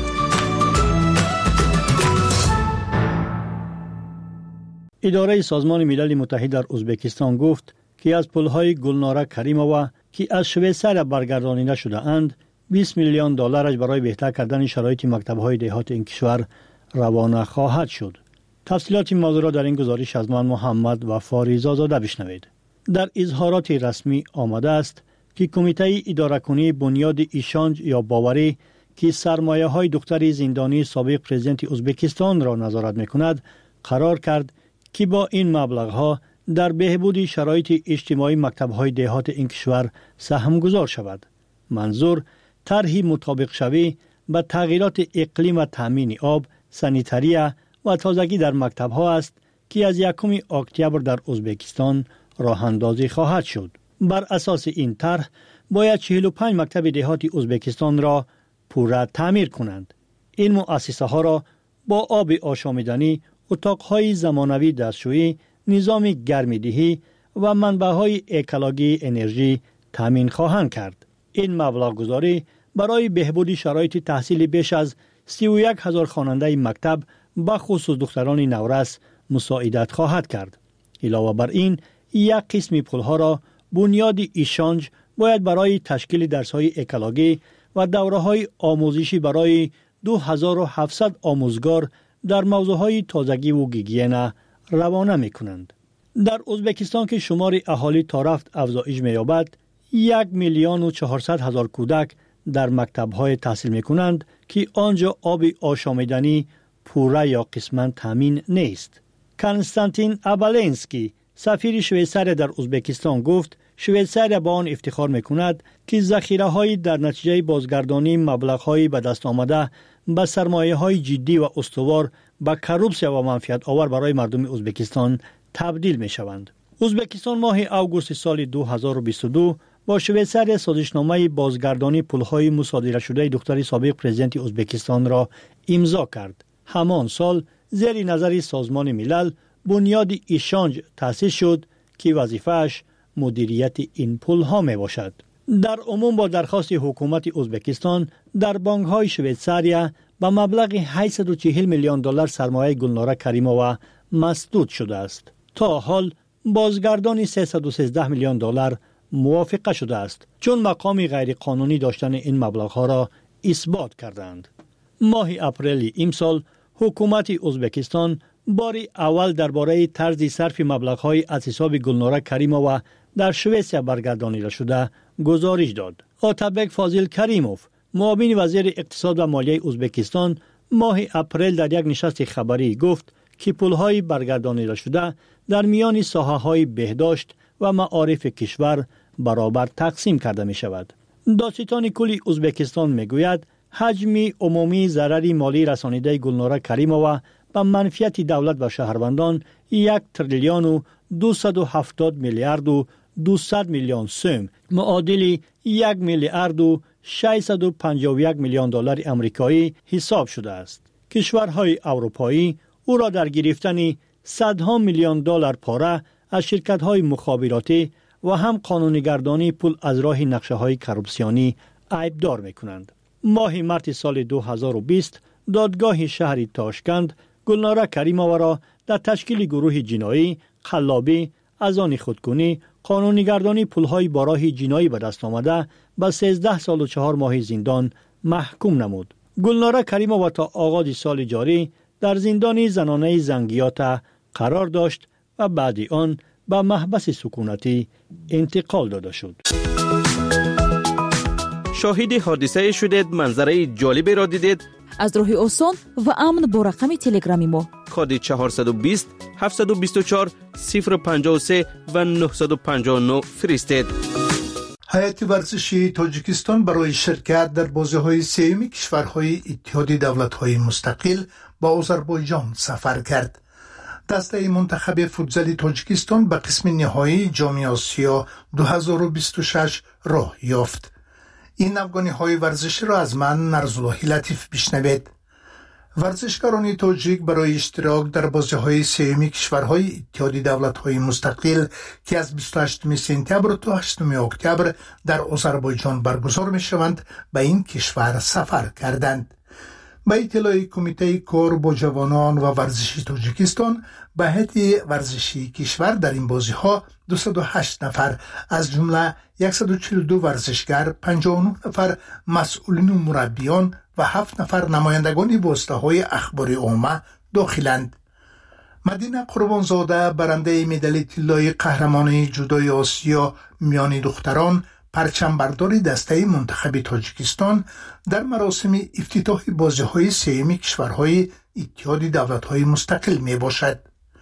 اداره سازمان ملل متحد در ازبکستان گفت که از پل‌های گلناره کریمووا که از شویسریا برگردانیده شده اند 20 میلیون دلارش برای بهتر کردن شرایط مکتب‌های دهات این کشور روانه خواهد شد. تفصیلات این موضوع را در این گزارش از من محمد وفا رضازاده بشنوید. در اظهارات رسمی آمده است که کمیته اداره کنی بنیاد ایشانج یا باوری که سرمایه‌های دختر زندانی سابق پرزیدنت ازبکستان را نظارت می‌کند قرار کرد که با این مبلغ‌ها در بهبود شرایط اجتماعی مکتب‌های دهات این کشور سهم گذار شود. منظور طرحی مطابق شوی به تغییرات اقلیم و تامین آب، سانیتاریه و تازگی در مکتب‌ها است که از 1 اکتبر در ازبکستان راه اندازی خواهد شد. بر اساس این طرح باید 45 مکتب دهاتی ازبکستان را پوره تعمیر کنند. این مؤسسه ها را با آب آشامیدنی، اتاق‌های زمانوی دستشویی، نظام گرمایدهی و منبع‌های اکولوژی انرژی تامین خواهند کرد. این مبلغ گذاری برای بهبود شرایط تحصیل بیش از 31,000 خواننده مکتب به خصوص دختران نورس مساعدت خواهد کرد. علاوه بر این، یک قسم پولها را بنیاد ایشانج باید برای تشکیل درس‌های اکولوژی و دوره‌های آموزشی برای 2700 آموزگار در موضوعهای تازگی و گیگین روانه می‌کنند. در ازبکستان که شمار اهالی تا رفت افزایش می‌یابد، 1,400,000 کودک در مکتب‌های تحصیل می‌کنند که آنجا آب آشامیدنی پوره یا قسماً تامین نیست. کنستانتین ابالنسکی سفیر شویسریا در ازبکستان گفت شویسریا با آن افتخار می‌کند که ذخیره‌های در نتیجه بازگردانی مبلغ‌های به دست آمده به سرمایه‌های جدی و استوار به کروپسیا و منفعت آور برای مردم ازبکستان تبدیل می‌شوند. ازبکستان ماه اوگوست سال 2022 با شویسریا سازشنامه بازگردانی پول‌های مصادره شده دختر سابق پرزیدنت ازبکستان را امضا کرد. همان سال زیر نظر سازمان ملل بنیاد ایشانج تأسیس شد که وظیفه‌اش مدیریت این پول‌ها میباشد. در عموم با درخواست حکومت ازبکستان در بانک‌های شویسریا به مبلغ 840 میلیون دلار سرمایه گلناره کریمووا مسدود شده است. تا حال بازگردانی 313 میلیون دلار موافقه شده است چون مقام غیر قانونی داشتن این مبلغ‌ها را اثبات کردند. ماه اپریل امسال حکومت ازبکستان باری اول درباره طرز صرف مبلغ‌های از حساب گلناره کریمووا در شویسریا برگردانیده شده گزارش داد. آتابک فاضل کریموف، معاون وزیر اقتصاد و مالیه ازبکستان، ماه اپریل در یک نشست خبری گفت که پول‌های برگردانیده شده در میان ساحه‌های بهداشت و معارف کشور برابر تقسیم کرده می شود. دادستان کلی ازبکستان می گوید حجم عمومی ضرر مالی رسانیده گلناره کریمووا به منفعت دولت و شهروندان 1 تریلیون و 270 میلیارد و 200 میلیون سوم معادل 1 میلیارد و 651 میلیون دلار آمریکایی حساب شده است. کشورهای اروپایی او را در گرفتن صدها میلیون دلار پاره از شرکت‌های مخابراتی و هم قانونی‌گردانی پول از راه نقشه‌های کروپسیونی عیبدار می‌کنند. ماه مارس سال 2020 دادگاه شهر تاشکند گلناره کریمووا را در تشکیل گروه جنایی، قلابی، از آن خودکنی، قانونیگردانی پولهای با راه جنایی به دست آمده به 13 سال و 4 ماه زندان محکوم نمود. گلناره کریمووا تا آغاز سال جاری در زندان زنانه زنگیات قرار داشت و بعد آن به محبس سکونتی انتقال داده شد. شاهد حادثه شدید، منظره جالبی را دیدید؟ از راه آسان و امن با رقم تلگرامی ما کد 420 724 053 و 959 فرستید. هیئت ورزشی تاجیکستان برای شرکت در بازی‌های سه‌م کشورهای اتحاد دولت‌های مستقل با آذربایجان سفر کرد. دسته منتخب فوتزال تاجیکستان به قسم نهایی جام آسیا 2026 راه یافت. این افغانی‌های ورزشی را از من نرزالله لطیف بشنوید. ورزشکاران تاجیک برای اشتراک در بازی‌های سه‌م کشورهای اتحاد دولت‌های مستقل که از 28 سپتامبر تا 8 اکتبر در آذربایجان برگزار می‌شوند به این کشور سفر کردند. به اطلاع کمیته کار با جوانان و ورزشی تاجیکستان، به هیئت ورزشی کشور در این بازی‌ها 208 نفر از جمله 142 ورزشگر، 59 نفر مسئولین و مربیان و 7 نفر نمایندگان واسطه‌های اخباری عامه داخلند. مدینه قربانزاده برنده مدال طلای قهرمانی جودوی آسیا میان دختران، پرچم برداری دسته منتخب تاجیکستان در مراسم افتتاح بازی‌های سه‌م کشورهای اتحاد دولت‌های مستقل می باشد.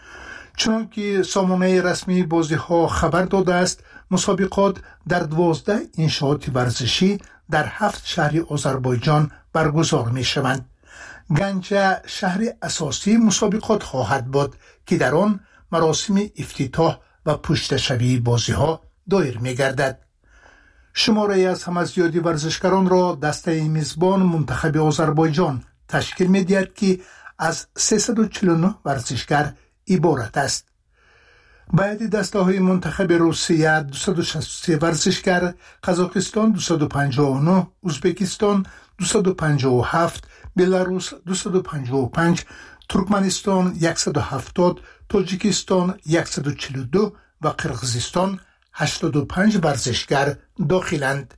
چنانکه سامانه رسمی بازی‌ها خبر داده است، مسابقات در 12 انشاءات ورزشی در 7 شهر آذربایجان برگزار می شوند. گنجه شهر اساسی مسابقات خواهد بود که در آن مراسم افتتاح و پشتشوی بازی‌ها دایر می گردد. شماره از همه زیادی ورزشکاران را دسته میزبان منتخب آذربایجان تشکیل می دهد که از 349 ورزشگر عبارت است. باید دسته های منتخب روسیه 263 ورزشگر، قزاقستان 259، ازبکستان 257، بلاروس 255، ترکمنستان 170، تاجیکستان 142 و قرقیزستان 85 ورزشگر داخلند.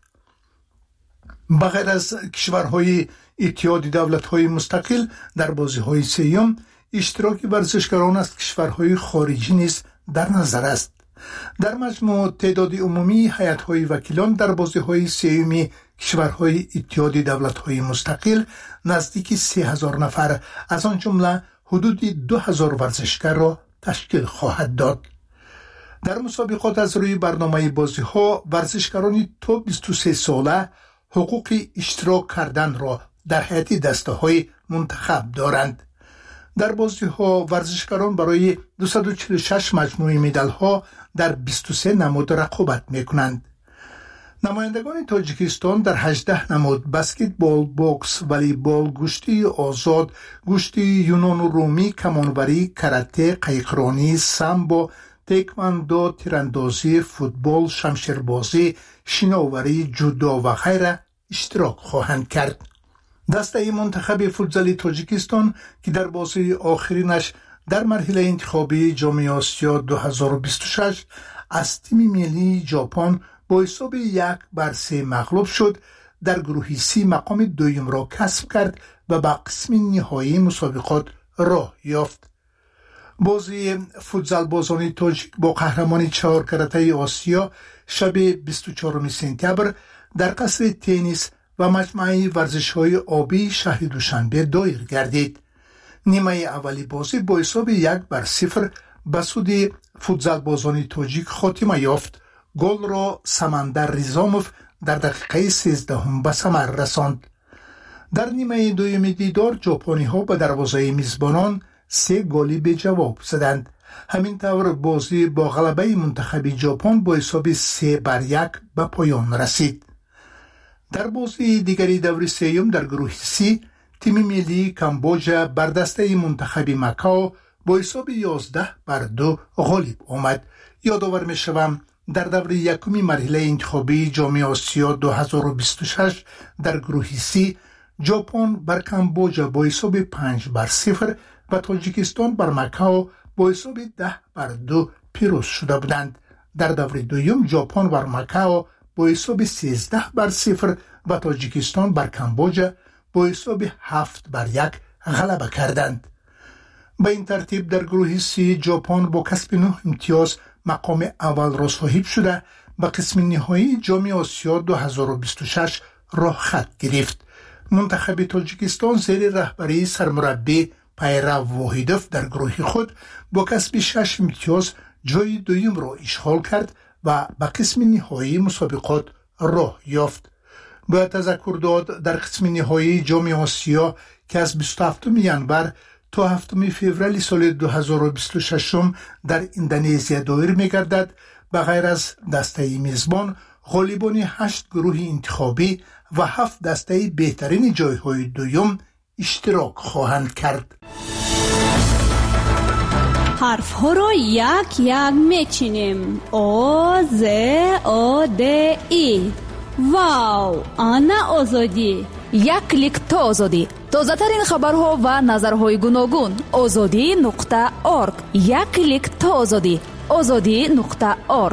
بغیر از کشورهای اتحاد دولت‌های مستقل در بازی‌های سه‌م، اشتراک ورزشکاران از کشورهای خارجی نیز در نظر است. در مجموع تعداد عمومی هیئت‌های وکیلان در بازی‌های سه‌م کشورهای اتحاد دولت‌های مستقل نزدیک 30,000 نفر از آن جمله حدود 2,000 ورزشکار را تشکیل خواهد داد. در مسابقات از روی برنامه بازی‌ها ورزشکاران تا 23 ساله حقوق اشتراک کردن را در هیئت دسته‌های منتخب دارند. در بازی‌ها ورزشکاران برای 246 مجموعه مدال‌ها در 23 نمود رقابت می‌کنند. نمایندگان تاجیکستان در 18 نمود بسکتبال، بوکس، والیبال، گشتی آزاد، گشتی یونان و رومی، کمانوری، کراته، قایقرانی، سامبو، تکواندو، تیراندازی، فوتبال، شمشیربازی، شناوری، جودو و غیره اشتراک خواهند کرد. دسته منتخب فوتزال تاجیکستان که در بازی آخرینش در مرحله انتخابی جام آسیا 2026 از تیم ملی ژاپن با حساب 1-3 مغلوب شد، در گروه سی مقام دوم را کسب کرد و به قسم نهایی مسابقات راه یافت. بازی فوتزال بازان تاجیک با قهرمان 4 کراته آسیا شب 24 سپتامبر در قصر تنیس و مجمع ورزش‌های آبی شهر دوشنبه دایر گردید. نیمه اولی بازی با حساب 1-0 به سود فوتزال بازان تاجیک خاتمه یافت. گل را سمندر ریزاموف در دقیقه 13 به ثمر رساند. در نیمه دوم دیدار ژاپنی‌ها به دروازه میزبانان 3 گلی به جواب زدند. همین طور بازی با غلبه منتخب ژاپن با حساب 3-1 به پایان رسید. در بازی دیگری دور سوم در گروه سی، تیم ملی کامبوجا بر دسته منتخب مکاو با حساب 11-2 غالب آمد. یادآور می‌شوم در دور یکمی مرحله انتخابی جام آسیا 2026 در گروه سی، ژاپن بر کامبوجا با حساب 5-0 و تاجیکستان بر مکاو با حساب 10-2 پیروز شده بودند. در دور دوم ژاپن بر ماکائو با حساب 13-0 و تاجیکستان بر کامبوجا با حساب 7-1 غلبه کردند. به این ترتیب در گروه سی ژاپن با کسب 9 امتیاز مقام اول را صاحب شده به قسم نهایی جام آسیا 2026 راه خط گرفت. منتخب تاجیکستان زیر رهبری سرمربی پیرو واحدوف در گروه خود با کسب 6 امتیاز جای دوم را اشغال کرد و به قسم نهایی مسابقات راه یافت. باید تذکر داد در قسم نهایی جام آسیا که از 27 ژانویه تا 7 فوریه سال 2026 در اندونزیا دایر می‌گردد. به غیر از دسته میزبان غالبان 8 گروه انتخابی و 7 دسته بهترین جایهای دوم اشتراک خواهند کرد. حرف ها را یک یک میچینیم. او ز او د ای. واو، آنا آزادی. یک کلیک تا آزادی. تازه‌ترین خبرها و نظرهای گوناگون. azadi.org. یک کلیک تا آزادی. azadi.org.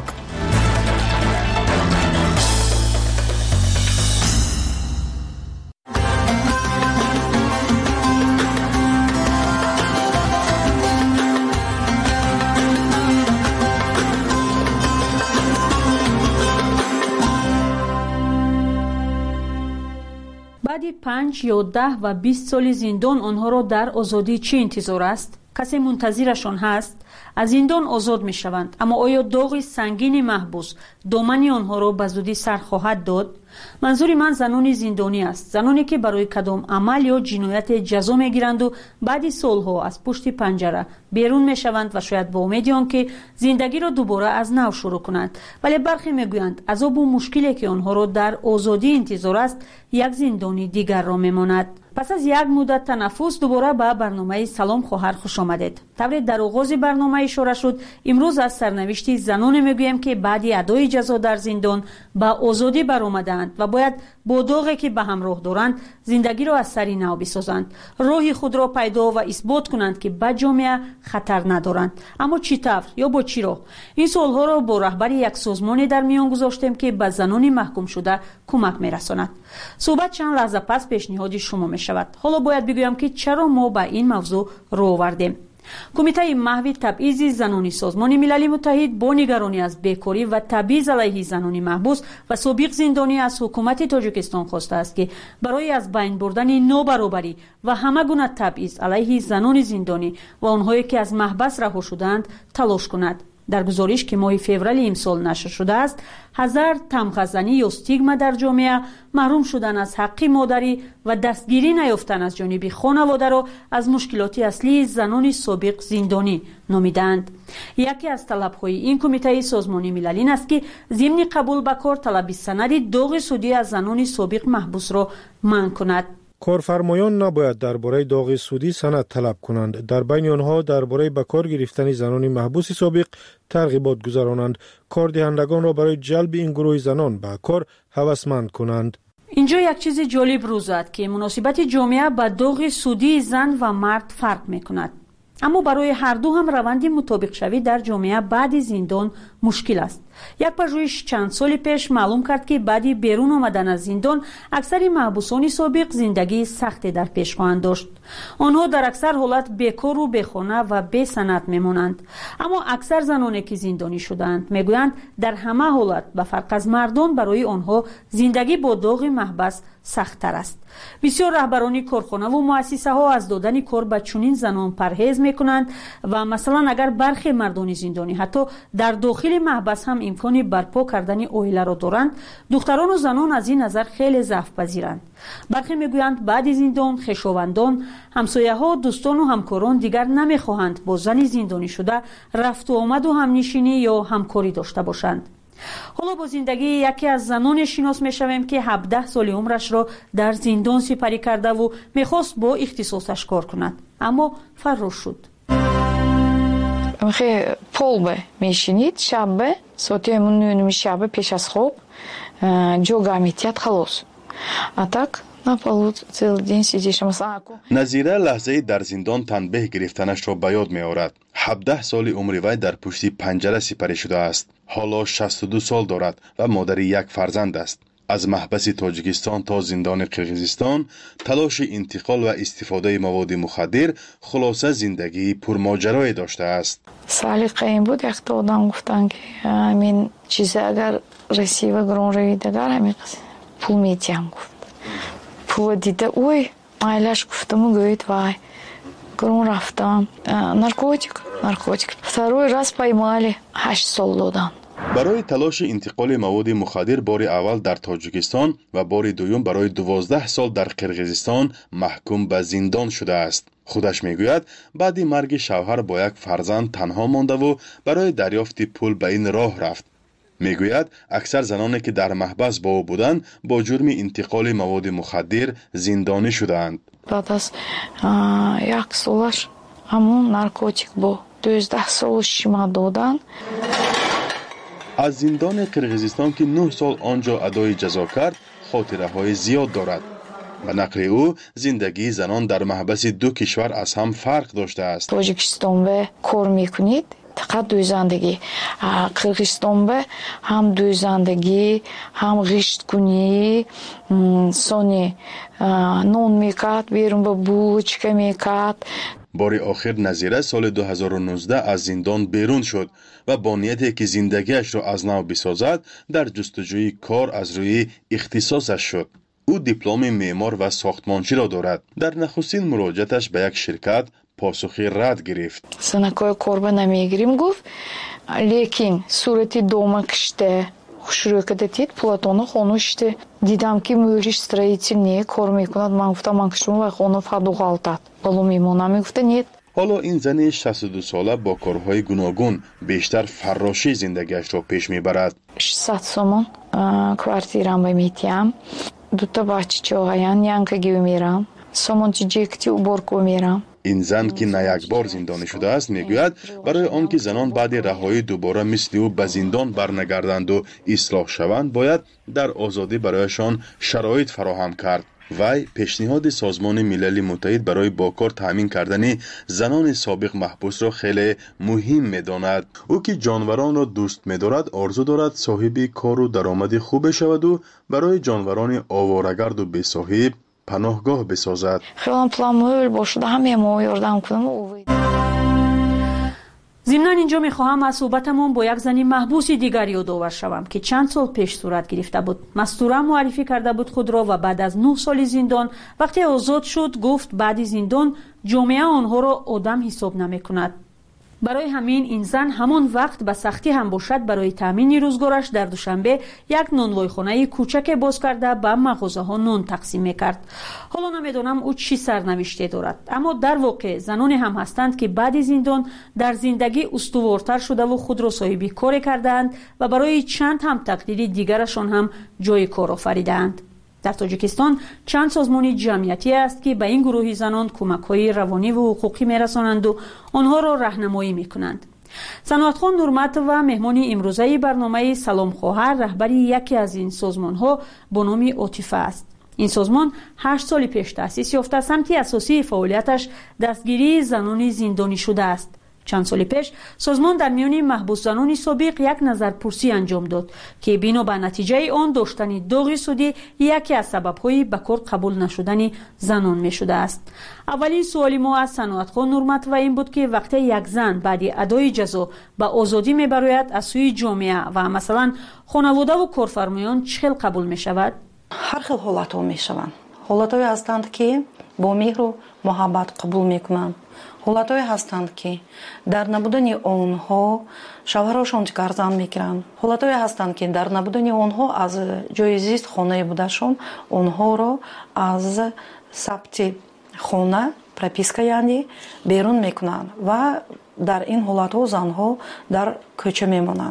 بعد 5 یا 10 و 20 سال زندان آنها را در آزادی چه انتظار است؟ کسی منتظرشان هست؟ از زندان آزاد می شوند، اما آیا داغ سنگین محبوس دامن آنها را به زودی سر خواهد داد؟ منظور من زنان زندانی است، زنانی که برای کدام عمل یا جنایت جزا می گیرند و بعد سالها از پشت پنجره بیرون می شوند و شاید با امید آنکه زندگی را دوباره از نو شروع کنند، ولی برخی می گویند عذاب و مشکلی که آنها را در آزادی انتظار است یک زندانی دیگر را می ماند. پس از یک مدت تنفس دوباره به برنامه سلام خواهر خوش آمدید. طوری در آغاز برنامه اشاره شد، امروز از سرنوشت زنان میگویم که بعد ادای جزا در زندان به آزادی برآمدند و باید با داغی که به همراه دارند زندگی را از سری نو بسازند، راه خود را پیدا و اثبات کنند که به جامعه خطر ندارند. اما چطور یا با چی راه؟ این سوالها را با رهبر یک سازمانی در میان گذاشتیم که به زنان محکوم شده کمک میرساند. صحبت چند لحظه پس پیشنهاد شما می شود. حالا باید بگویم که چرا ما به این موضوع رو آوردیم. کمیته محو تبعیض زنانی سازمان ملل متحد با نگرانی از بیکاری و تبعیض علیه زنان محبوس و سابق زندانی از حکومت تاجیکستان خواسته است که برای از بین بردن نابرابری و همه گونه تبعیض علیه زنان زندانی و آنهایی که از محبس رها شدند تلاش کند. در گزارش که ماه فوریه امسال نشر شده است، 1000 تمغه‌زنی یا استیگما در جامعه، محروم شدن از حق مادری و دستگیری نیافتن از جانب خانواده را از مشکلات اصلی زنان سابق زندانی نامیدند. یکی از طلب‌های این کمیته سازمان ملل این است که ضمن قبول به کار طلب سند داغ سودی از زنان سابق محبوس را منع کند. کارفرمایان نباید درباره داغ سودی سند طلب کنند. در بین آنها درباره به کار گرفتن زنان محبوس سابق ترغیبات گذرانند. کاردهندگان را برای جلب این گروه زنان به کار هوسمند کنند. اینجا یک چیز جالب روز است که مناسبت جامعه با داغ سودی زن و مرد فرق می‌کند. اما برای هر دو هم روند مطابق شوی در جامعه بعد زندان مشکل است. یک پژوهش چند سال پیش معلوم کرد که بعد بیرون آمدن از زندان اکثر محبوسان سابق زندگی سختی در پیش خواهند داشت. آنها در اکثر حالت بیکار و بیخانه و بی سند میمانند. اما اکثر زنانی که زندانی شدند میگویند در همه حالت به فرق از مردان برای آنها زندگی با داغ محبس سخت‌تر است. بسیار رهبران کارخانه و مؤسسه ها از دادن کار به چنین زنان پرهیز میکنند و مثلا اگر برخی مردان زندانی حتی در داخل محبس هم امکان برپا کردن عائله را دارند، دختران و زنان از این نظر خیلی ضعف پذیرند. برخی میگویند بعد زندان خویشاوندان، همسایه‌ها، دوستان و همکاران دیگر نمیخواهند با زن زندانی شده رفت و آمد و همنشینی یا همکاری داشته باشند. حالا با زندگی یکی از زنان شناس میشویم که 17 سال عمرش را در زندان سپری کرده و میخواست با اختصاصش کار کند، اما فرار شد. خیلی полбе میشینید شب ساعت 9 شب پیش از خواب جوگا میتیاد خلاص. А так На полу целый день сидишь. назира лаҳзаи дар зиндон танбеҳ гирифтанашро ба ёд меорад. 17 соли умри вай дар пушти панҷара сипарӣ шудааст. ҳоло 62 сол дорад ва модари як фарзанд аст. аз маҳбаси тоҷикистон то зиндони қирғизистон талоши интиқол ва истифодаи маводи мухаддир хулоса зиндагии пурмоҷарое доштааст. Салиқа ин буд, якта одам гуфтанд ки ҳамин чизе агар расива грон равид агар ҳамин пул медиҳам гуфт. Пул дида ой майлаш гуфтаму гӯяд вай грон рафтам. Наркотик. Второй раз поймали 8 сол додан. барои талоши интиқоли маводи мухаддир бори аввал дар тоҷикистон ва бори дуюм барои 12 сол дар қирғизистон маҳкум ба зиндон шудааст. худаш мегӯяд баъди марги шавҳар бо як фарзанд танҳо мондаву барои дарёфти пул ба ин роҳ рафт. мегӯяд аксар заноне ки дар маҳбас бо ӯ буданд бо ҷурми интиқоли маводи мухаддир зиндонӣ шудаанд. баъд аз як солаш ҳамон наркотик бо 12 солаш шима доданд. аз зиндони қирғизистон ки 9 сол он ҷо адои ҷазо кард хотираҳои зиёд дорад. ба нақли ӯ зиндагии занон дар маҳбаси ду кишвар аз ҳам фарқ доштааст. тоҷикистонбе кор мекунед фақат дӯзандагӣ, қирғизистонбе ҳам дӯзандагӣ, ҳам ғишткунӣ, сони нон мекард, берун ба булочка мекард. бори охир назира соли 2019 аз зиндон берун шуд ва бо нияте ки зиндагиашро аз нав бисозад дар ҷустуҷӯи кор аз рӯи ихтисосаш шуд. ӯ дипломи меъмор ва сохтмончиро дорад. дар нахустин муроҷиаташ ба як ширкат посухи рад гирифт. санакои корба намегирим гуфт, лекин сурати дома киште хушрӯкада дид платона хонуште дидам ки мӯриш строитель не кор мекунад. ман гуфтам ман кишум ва хона фаду ғалтад балу мемонам. мегуфта нет. ҳоло ин зани 62 сола бо корҳои гуногун бештар фарроши зиндагиашро пеш мебарад. 600 сомон квартирамба метиҳам. дута бачачаҳоян янкаги умерам. сомончи ҷекти уборку умерам. ин зан ки на як бор зиндонӣ шудааст мегӯяд барои он ки занон баъди раҳоӣ дубора мисли ӯ ба зиндон барнагарданду ислоҳ шаванд бояд дар озодӣ барояшон шароит фароҳам кард. вай пешниҳоди созмони милали муттаҳид барои бо кор таъмин кардани занони собиқ маҳбусро хеле муҳим медонад. ӯ ки ҷонваронро дӯст медорад орзу дорад соҳиби кору даромади хубе шаваду барои ҷонварони оворагарду бесоҳиб паноҳгоҳ бисозад. хелам пламӯл бошуда ҳамеамо ёрдам кунам. зимнан инҷо мехоҳам аз суҳбатамон бо як зани маҳбуси дигар ёдовар шавам ки чанд сол пеш сурат гирифта буд. мастура муаррифӣ карда буд худро ва баъд аз 9 соли зиндон вақте озод шуд гуфт баъди зиндон ҷомеа онҳоро одам ҳисоб намекунад. барои ҳамин ин зан ҳамон вақт ба сахтӣ ҳам бошад барои таъмини рӯзгораш дар душанбе як нонвойхонаи кӯчаке боз карда ба мағозаҳо нон тақсим мекард. ҳоло намедонам ӯ чӣ сарнавиште дорад, аммо дар воқеъ заноне ҳам ҳастанд ки баъди зиндон дар зиндагӣ устувортар шудаву худро соҳиби коре кардаанд ва барои чанд ҳам тақдири дигарашон ҳам ҷойи кор офаридаанд. дар тоҷикистон чанд созмони ҷамъиятӣ аст ки ба ин гурӯҳи занон кӯмакҳои равониву ҳуқуқӣ мерасонанду онҳоро раҳнамоӣ мекунанд. саноатхон нурматова меҳмони имрӯзаи барномаи Салом хоҳар раҳбари яке аз ин созмонҳо бо номи Отифа аст. ин созмон 8 соли пеш таъсис ёфта самти асосии фаъолияташ дастгирии занони зиндонишуда аст. чанд соли пеш созмон дар миёни маҳбусзанони собиқ як назарпурсӣ анҷом дод ки бино ба натиҷаи он доштани доғи судӣ яке аз сабабҳои ба кор қабул нашудани занон мешудааст. аввалин суоли мо аз саноатхон нурматова ин буд ки вақте як зан баъди адои ҷазо ба озодӣ мебарояд аз сӯи ҷомеа ва масалан хонаводаву корфармоён чӣ хел қабул мешавад? ҳар хел ҳолатҳо мешаванд. ҳолатҳое ҳастанд ки бо меҳру муҳаббат қабул мекунанд. ҳолатҳое ҳастанд ки дар набудани онҳо шавҳарашон гарзанд мегиранд. ҳолатҳое ҳастанд ки дар набудани онҳо аз ҷои зист хонае будашон онҳоро аз сабти хона прописка яъне берун мекунанд ва дар ин ҳолатҳо занҳо дар кӯча мемонанд.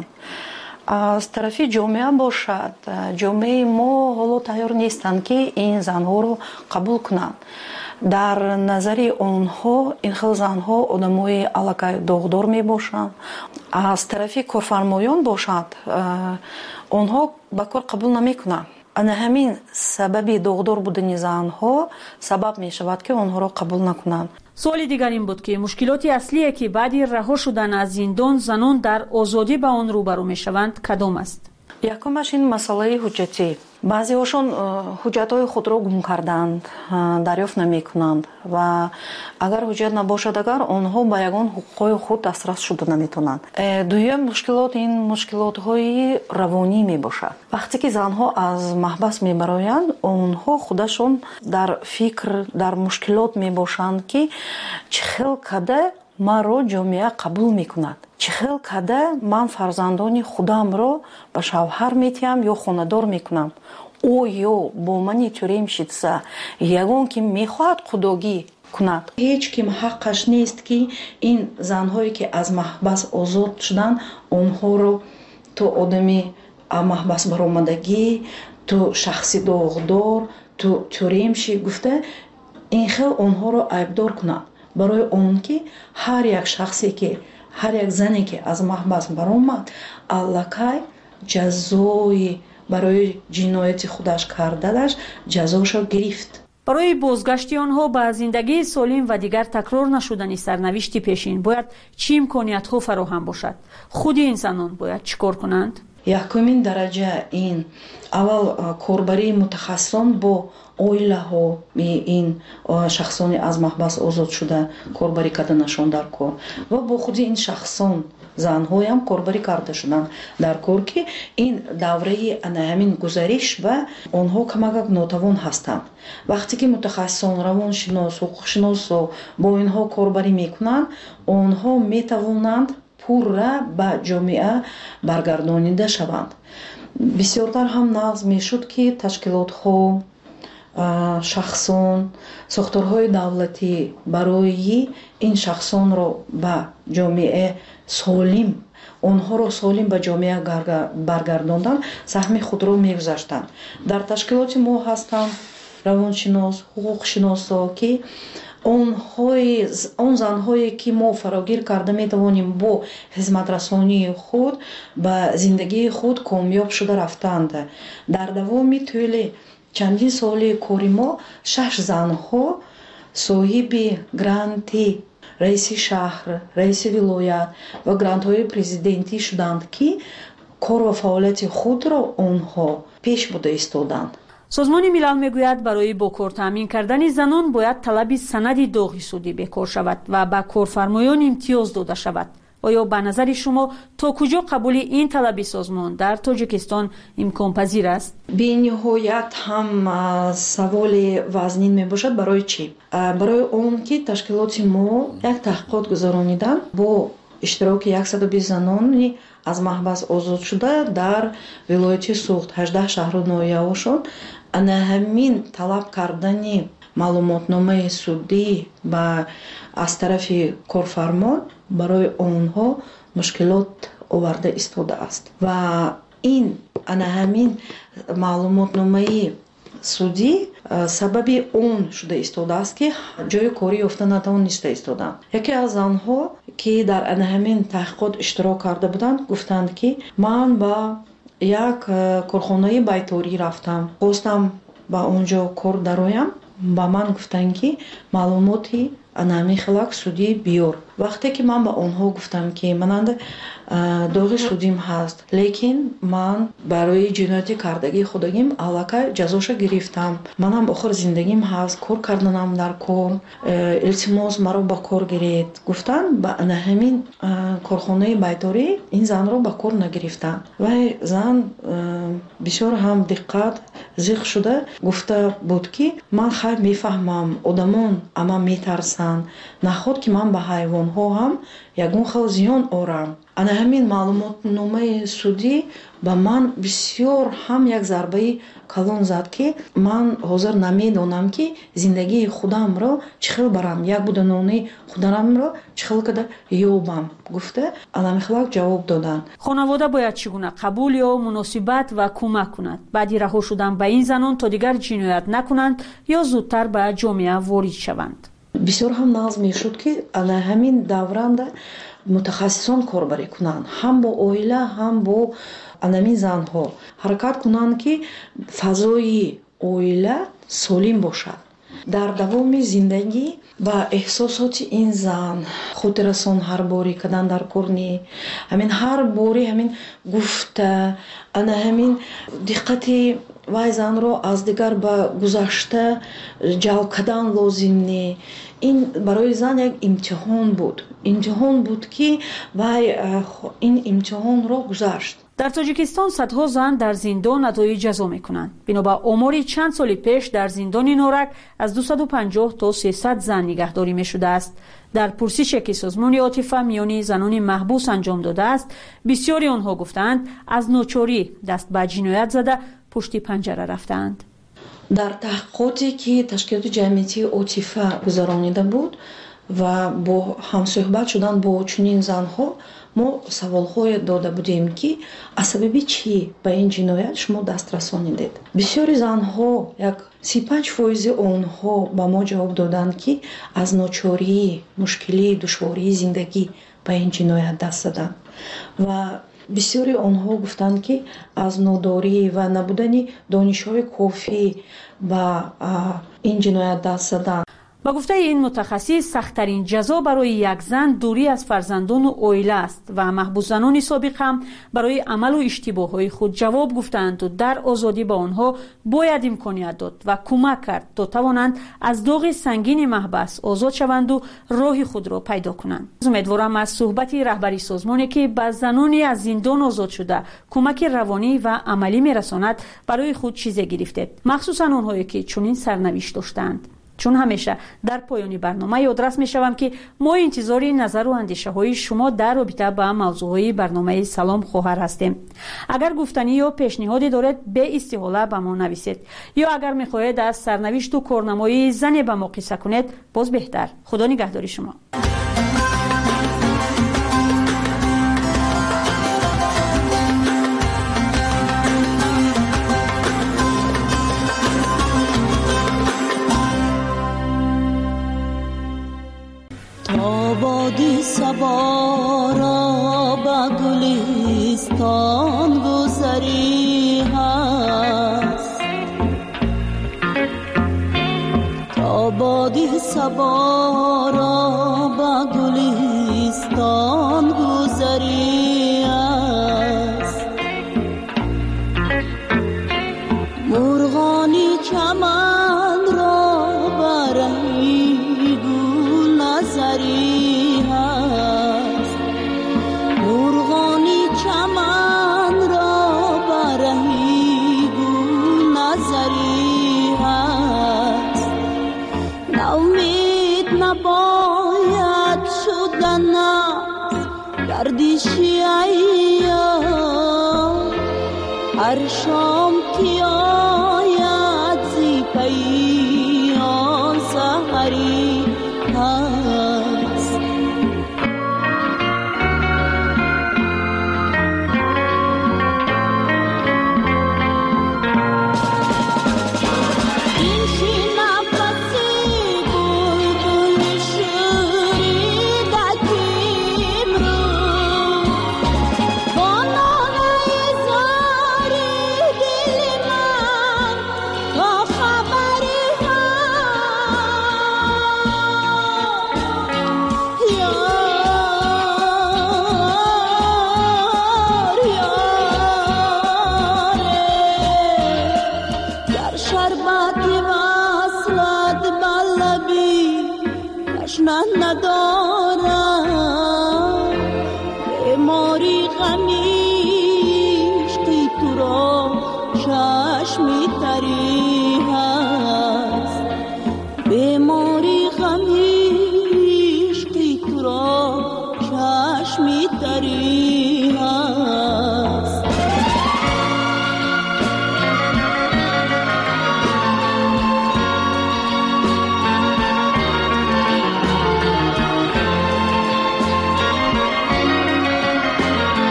аз тарафи ҷомеа бошад ҷомеаи мо ҳоло тайёр нестанд ки ин занҳоро қабул кунанд. дар назари онҳо ин хел занҳо одамои аллакай доғдор мебошанд. аз тарафи корфармоён бошад онҳо ба кор қабул намекунанд. ана ҳамин сабаби догдор будани занҳо сабаб мешавад ки онҳоро қабул накунанд. суоли дигар ин буд ки мушкилоти аслие ки баъди раҳо шудан аз зиндон занон дар озодӣ ба он рӯбарӯ мешаванд кадом аст? якумаш ин масъалаи ҳуҷҷатӣ. баъзеҳошон ҳуҷҷатҳои худро гум карданд, дарёфт намекунанд ва агар ҳуҷҷат набошад агар онҳо ба ягон ҳуқуқҳои худ дастрас шуда наметавонанд. дуюм мушкилот ин мушкилотҳои равонӣ мебошад. вақте ки занҳо аз маҳбас мебароянд онҳо худашон дар фикр дар мушкилот мебошанд ки чӣ хел када маро ҷомеа қабул мекунад, чӣ хел када ман фарзандони худамро ба шавҳар метиҳам ё хонадор мекунам. оё бо мани тюремщица ягон ки мехоҳад қудогӣ кунад. ҳеҷ ким ҳаққаш нест ки ин занҳое ки аз маҳбас озод шуданд онҳоро то одами маҳбас баромадагӣ, то шахси догдор, то тюремши гуфта ин хел онҳоро айбдор кунад. барои он ки ҳар як шахсе ки ҳар як зане ки аз маҳбас баромад аллакай ҷазои барои ҷинояти худаш карданаш ҷазошо гирифт. барои бозгашти онҳо ба зиндагии солим ва дигар такрор нашудани сарнавишти пешин бояд чӣ имкониятҳо фароҳам бошад? худи ин занон бояд чӣ кор кунанд? якумин дараҷа ин аввал корбарии мутахассисон бо оилаҳо ин шахсони аз маҳбас озод шуда корбарӣ карданашон дар кор ва бо худи ин шахсон занҳоям корбарӣ карда шуданд дар кор ки ин давраи ана ҳамин гузариш ба онҳо камакак нотавон ҳастанд. вақте ки мутахассисон равоншинос ҳуқуқшиносо бо инҳо корбарӣ мекунанд онҳо метавонанд пурра ба ҷомеа баргардонида шаванд. бисёртар ҳам нағз мешуд ки ташкилотҳо шахсон сохторҳои давлатӣ барои ин шахсонро ба ҷомеа солим онҳоро солим ба ҷомеа баргардондан саҳми худро мегузаштанд. дар ташкилоти мо ҳастанд равоншинос ҳуқуқшиносо ки он занҳое ки мо фарогир карда метавонем бо хизматрасонии худ ба зиндагии худ комёб шуда рафтанд. дар давоми тӯли чандин соли кори мо 6 занҳо соҳиби гранти раиси шаҳр, раиси вилоят ва грантҳои президентӣ шуданд ки кор ва фаъолияти худро онҳо пеш бурда истоданд. созмони милал мегӯяд барои бо кор таъмин кардани занон бояд талаби санади доғи судӣ бекор шавад ва ба корфармоён имтиёз дода шавад. оё ба назари шумо то куҷо қабули ин талаби созмон дар Тоҷикистон имконпазир аст? бениҳоят ҳам саволи вазнин мебошад. барои чӣ? барои он ки ташкилоти мо як таҳқиқот гузаронидан бо иштироки 120 занони аз маҳбас озод шуда дар вилояти Суғд 18 шаҳру ноҳияҳошон ана ҳамин талаб кардани маълумотномаи судӣ ба аз тарафи корфармон барои онҳо мушкилот оварда истодааст ва ин ана ҳамин маълумотномаи судӣ сабаби он шуда истодааст ки ҷои корӣ ёфта натавониста истоданд. яке аз занҳо ки дар ана ҳамин таҳқиқот иштирок карда буданд гуфтанд ки ман ба як корхонаи байторӣ рафтам, хостам ба онҷо кор дароям. ба ман гуфтанд ки маълумоти ана ҳамин хелак судӣ биёр. вақте ки ман ба онҳо гуфтам ки мананда доғи судим ҳаст, лекин ман барои ҷинояти кардагии худагим аллакай ҷазоша гирифтам, манам охир зиндагим ҳаст, кор карданам дар кор, илтимос маро ба кор гиред. гуфтанд ба ана ҳамин корхонаи байторӣ ин занро ба кор нагирифтанд. вай зан бисёр ҳам диққат зиқ шуда гуфта буд ки ман хайр мефаҳмам одамон ама метарсанд, наход ки ман ба ҳайвонҳо ҳам ягон хел зиён орам. ана ҳамин маълумотномаи судӣ ба ман бисёр ҳам як зарбаи калон зад ки ман ҳозир намедонам ки зиндагии худамро чӣ хел барам, як буданони худамро чӣ хел када ёбам гуфта аламихлак ҷавоб доданд. хонавода бояд чӣ гуна қабул ё муносибат ва кӯмак кунад баъди раҳо шудан ба ин занон то дигар ҷиноят накунанд ё зудтар ба ҷомеа ворид шаванд? бисёр ҳам нағз мешуд ки ана ҳамин давранда мутахассисон корбарӣ кунанд, ҳам бо оила ҳам бо анами занҳо ҳаракат кунанд ки фазои оила солим бошад. дар давоми зиндагӣ ба эҳсосоти ин зан хотиррасон ҳар борӣ кардан дар корни ҳамин ҳар борӣ ҳамин гуфта ана ҳамин диққати вай занро аз дигар ба гузашта ҷалб кардан лозим не. ин барои зан як имтиҳон буд ки вай ин имтиҳонро гузашт. дар тоҷикистон садҳо зан дар зиндон адои ҷазо мекунанд. бино ба омори чанд соли пеш дар зиндони норак аз 250 то 300 зан нигаҳдорӣ мешудааст. дар пурсише ки созмони отифа миёни занони маҳбус анҷом додааст, бисёри онҳо гуфтанд аз ночорӣ даст ба ҷиноят зада пушти панҷара рафтаанд. дар таҳқиқоте ки ташкилоти ҷамъиятии отифа гузаронида буд ва бо ҳамсӯҳбат шудан бо чунин занҳо мо саволҳое дода будем ки аз сабаби чӣ ба ин ҷиноят шумо даст расонидед. бисёри занҳо як 35% онҳо ба мо ҷавоб доданд ки аз ночорӣ, мушкилӣ, душвории зиндагӣ ба ин ҷиноят даст заданд ва бисёри онҳо гуфтанд ки аз нодорӣ ва набудани донишҳои кофӣ ба ин ҷиноят даст заданд. ба гуфтаи ин мутахассис, сахттарин ҷазо барои як зан дурӣ аз фарзандону оила аст ва маҳбусзанони собиқ ҳам барои амалу иштибоҳҳои худ ҷавоб гуфтанд ва дар озодӣ ба онҳо бояд имконият дод ва кӯмак кард то тавонанд аз доғи сангини маҳбас озод шаванду роҳи худро пайдо кунанд. умедворам аз суҳбати раҳбари созмоне ки ба занони аз зиндон озод шуда кӯмаки равонӣ ва амалӣ мерасонад барои худ чизе гирифтед, махсусан онҳое ки чунин сарнавишт доштаанд. чун ҳамеша дар поёни барнома ёдрас мешавам ки мо интизори назару андешаҳои шумо дар робита ба мавзӯъҳои барномаи Салом хоҳар ҳастем. агар гуфтанӣ ё пешниҳоде доред, беистиҳола ба мо нависед, ё агар мехоҳед аз сарнавишту корнамоии зане ба мо қисса кунед, боз беҳтар. худо нигаҳдори шумо. بادی سبارا با گلستان گذری هست تا بادی سبارا با گلستان گذری هست مرغانی چمن را برهی گل نظری باید شدن گردشی ایام هر شام که آید زی پیان سحری هست.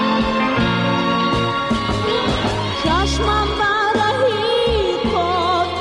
چشمم برهی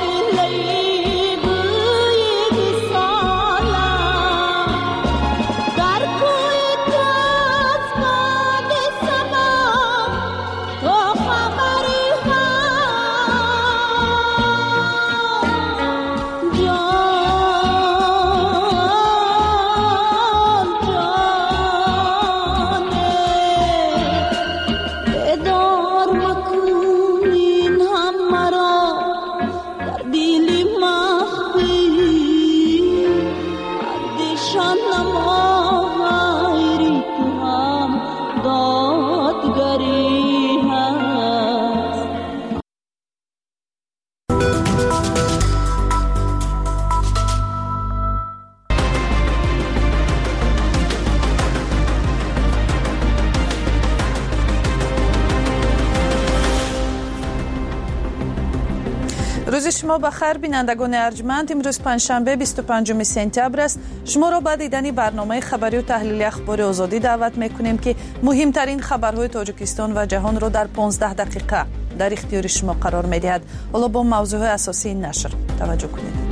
روز شما بخیر بینندگان ارجمند. امروز پنجشنبه 25 سپتامبر است. شما را به دیدن برنامه خبری و تحلیل اخبار آزادی دعوت میکنیم که مهمترین خبرهای تاجیکستان و جهان را در 15 دقیقه در اختیار شما قرار میدهد. حالا با موضوع اساسی نشر توجه کنید.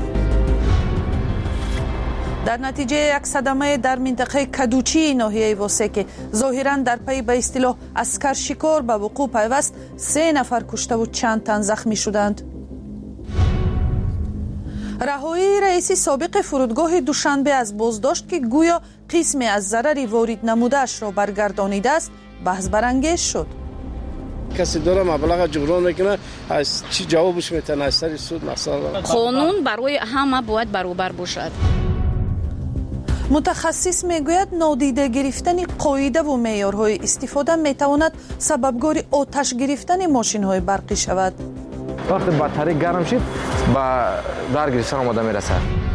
در نتیجه یک صدمه در منطقه کدوچی ناحیه واسه که ظاهراً در پی به اصطلاح عسکر شکار به وقوع پیوست 3 نفر کشته و چند تن زخمی شدند. رهایی رئیس سابق فرودگاه دوشنبه از بازداشت که گویا قسمی از ضرری وارد نموده‌اش را برگردانیده است بحث برانگیز شد. کسی داره مبلغ جبران میکنه از چی جوابش میتونه از سر سود مثلا قانون برای همه باید برابر باشد. متخصص میگوید نادیده گرفتن قاعده و معیارهای استفاده میتواند سببگار آتش گرفتن ماشین‌های برقی شود. وقتی باتری گرم شد با درگیرشان آماده میرسد.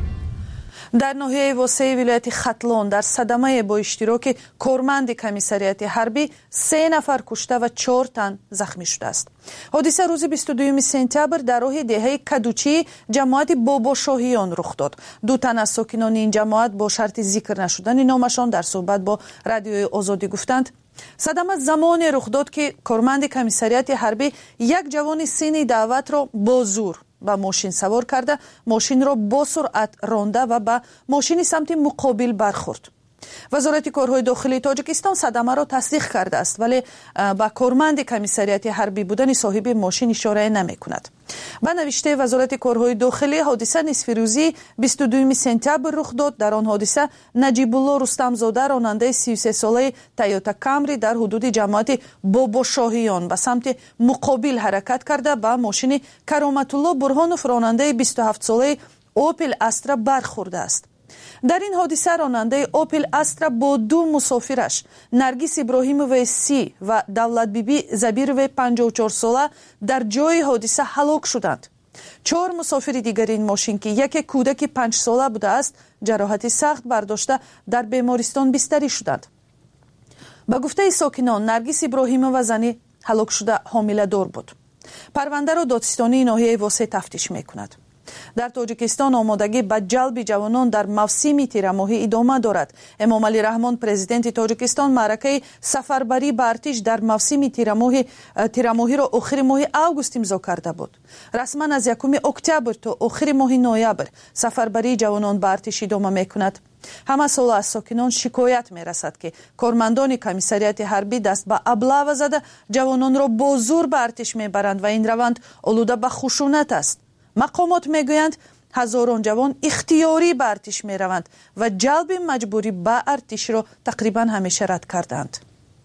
در ناحیه واسه ولایت ختلان در صدمه با اشتراک کارمند کمیسریات حربی 3 نفر کشته و 4 تن زخمی شده است. حادثه روز 22 سپتامبر در راه دهه کدوچی جماعت بابا شاهیان رخ داد. 2 تن از ساکنان این جماعت با شرط ذکر نشدن نامشان در صحبت با رادیوی آزادی گفتند صدمه زمان رخ داد که کارمند کمیسریات حربی یک جوان سنی دعوت را با زور با ماشین سوار کرده ماشین را با سرعت رانده و به ماشین سمت مقابل برخورد. وزارت کارهای داخلی تاجیکستان صدمه را تصدیق کرده است ولی با کارمند کمیسریات حربی بودن صاحب ماشین اشاره نمی کند. به نوشته وزارت کارهای داخلی حادثه نصف روزی 22 سپتامبر رخ داد. در آن حادثه نجیب الله رستم زاده راننده 33 ساله تویوتا کامری در حدود جماعت بابا شاهیان به سمت مقابل حرکت کرده با ماشین کرامت الله برهانوف راننده 27 ساله اوپل استرا برخورده است. در این حادثه راننده اوپل استرا با 2 مسافرش نرگس ابراهیموف 30 و دولت بیبی زبیرو 54 ساله در جای حادثه هلاک شدند. 4 مسافر دیگر این ماشین که یک کودک 5 ساله بوده است جراحت سخت برداشته در بیمارستان بستری شدند. به گفته ساکنان نرگس ابراهیموف زنی هلاک شده حامله دار بود. پرونده را دادستانی ناحیه واسه تفتیش میکند. در تاجیکستان آمادگی به جلب جوانان در موسم تیرماهی ادامه دارد. امام علی رحمان پرزیدنت تاجیکستان معرکه سفربری به ارتش در موسم تیرماهی را آخر ماه اوگوست امضا کرده بود. رسما از 1 اکتبر تا آخر ماه نوامبر سفربری جوانان به ارتش ادامه میکند. همه سال از ساکنان شکایت میرسد که کارمندان کمیسریات حربی دست به ابله زده جوانان را با زور به ارتش میبرند و این روند آلوده به خشونت است. مقامات میگویند هزاران جوان اختیاری به ارتش میروند و جلب مجبوری به ارتش را تقریبا همیشه رد کردند.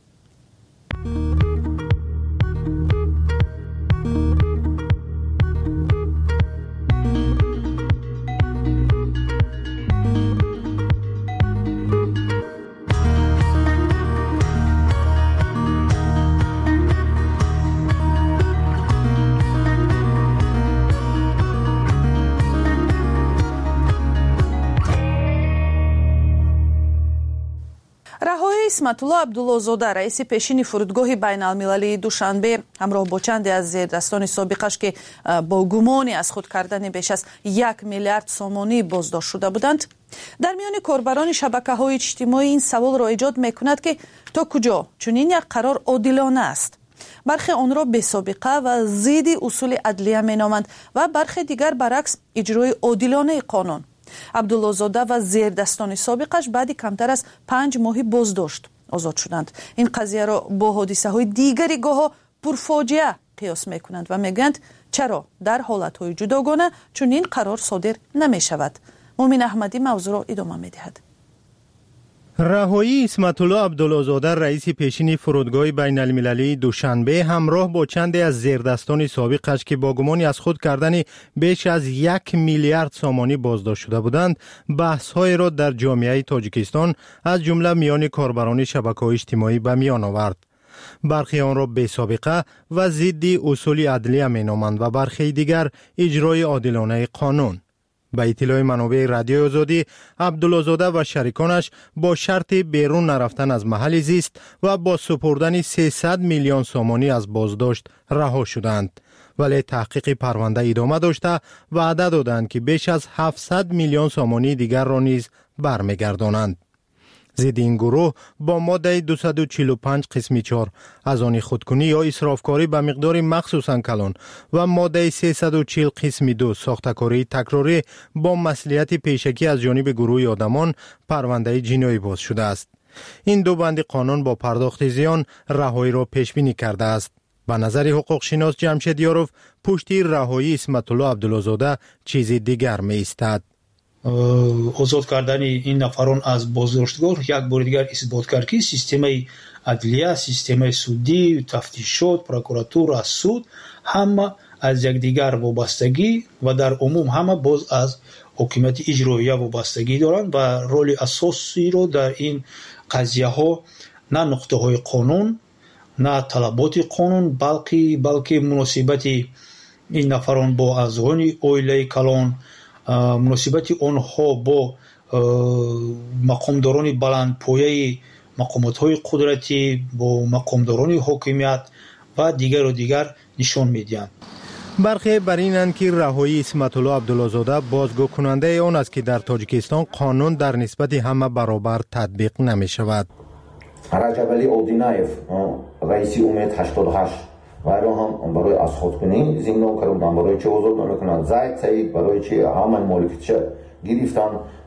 رهایی اسمت الله عبدالله زاده رئیس پیشین فرودگاه بین المللی دوشنبه همراه با چند از زیردستان سابقش که با گمانی از خود کردن بیش از 1 میلیارد سومانی بازداشت شده بودند در میان کاربران شبکه‌های اجتماعی این سوال را ایجاد می‌کند که تا کجا چنین یک قرار عادلانه است. برخی آن را بی سابقه و ضد اصول عدلیه می‌نامند و برخی دیگر برعکس اجرای عادلانه قانون. عبدالله زاده و زیردستان سابقش بعد کمتر از 5 ماه بازداشت آزاد شدند. این قضیه را با حادثه‌های دیگری گاه پرفاجعه قیاس می‌کنند و میگویند چرا در حالت‌های جداگانه چنین قرار صادر نمی‌شود. مومن احمدی موضوع را ادامه می‌دهد. رهایی اسمت الله عبدالله زاده رئیس پیشین فرودگاه بین المللی دوشنبه همراه با چندی از زیردستان سابقش که با گمانی از خود کردن بیش از 1 میلیارد سومانی بازداشت شده بودند بحث‌های را در جامعه تاجیکستان از جمله میان کاربران شبکه‌های اجتماعی به میان آورد. برخی آن را بی سابقه و ضد اصول عدلیه مینامند و برخی دیگر اجرای عادلانه قانون. به اطلاع منابع رادیوی آزادی، عبدالله زاده و شریکانش با شرط بیرون نرفتن از محل زیست و با سپردن 300 میلیون سومانی از بازداشت رها شدند ولی تحقیق پرونده ادامه داشته وعده دادند که بیش از 700 میلیون سامانی دیگر را نیز برمیگردانند. ضد این گروه با ماده 245 قسم 4 از آن خودکنی یا اسرافکاری به مقدار مخصوصاً کلان و ماده 340 قسم 2 ساختکاری تکراری با مسئولیت پیشکی از جانب گروه آدمان پرونده جنایی باز شده است. این دو بند قانون با پرداخت زیان رهایی را پیش بینی کرده است. به نظر حقوق شناس جمشید یاروف پشتی رهایی اسمت الله عبدالله‌زاده چیز دیگر می ایستد. آزاد کردن این نفران از بازداشتگاه یک بار دیگر اثبات کرد که سیستم عدلیه، سیستم سودی، تفتیشات، پروکراتور، سود همه از یکدیگر وابستگی و در عموم همه باز از حکومت اجرایی وابستگی دارند و رول اساسی رو در این قضیه ها نه نقطه های قانون نه طلبات قانون بلکه مناسبت این نفران با اعضای عائله کلان، مناسبت آنها با مقامداران بلندپایه مقامات‌های قدرتی، با مقامداران حاکمیت و دیگر نشان می‌دهند. برخی بر اینند که رهایی اسمت الله عبدالله‌زاده بازگو کننده آن است که در تاجیکستان قانون در نسبت همه برابر تطبیق نمی شود. رجب علی اودینایف رئیس امید 88 وایرو هم برای از خودکنی زندان کردن، برای چه آزاد نمیکنند. زید سعید برای چه همه مالکیتش گرفتن،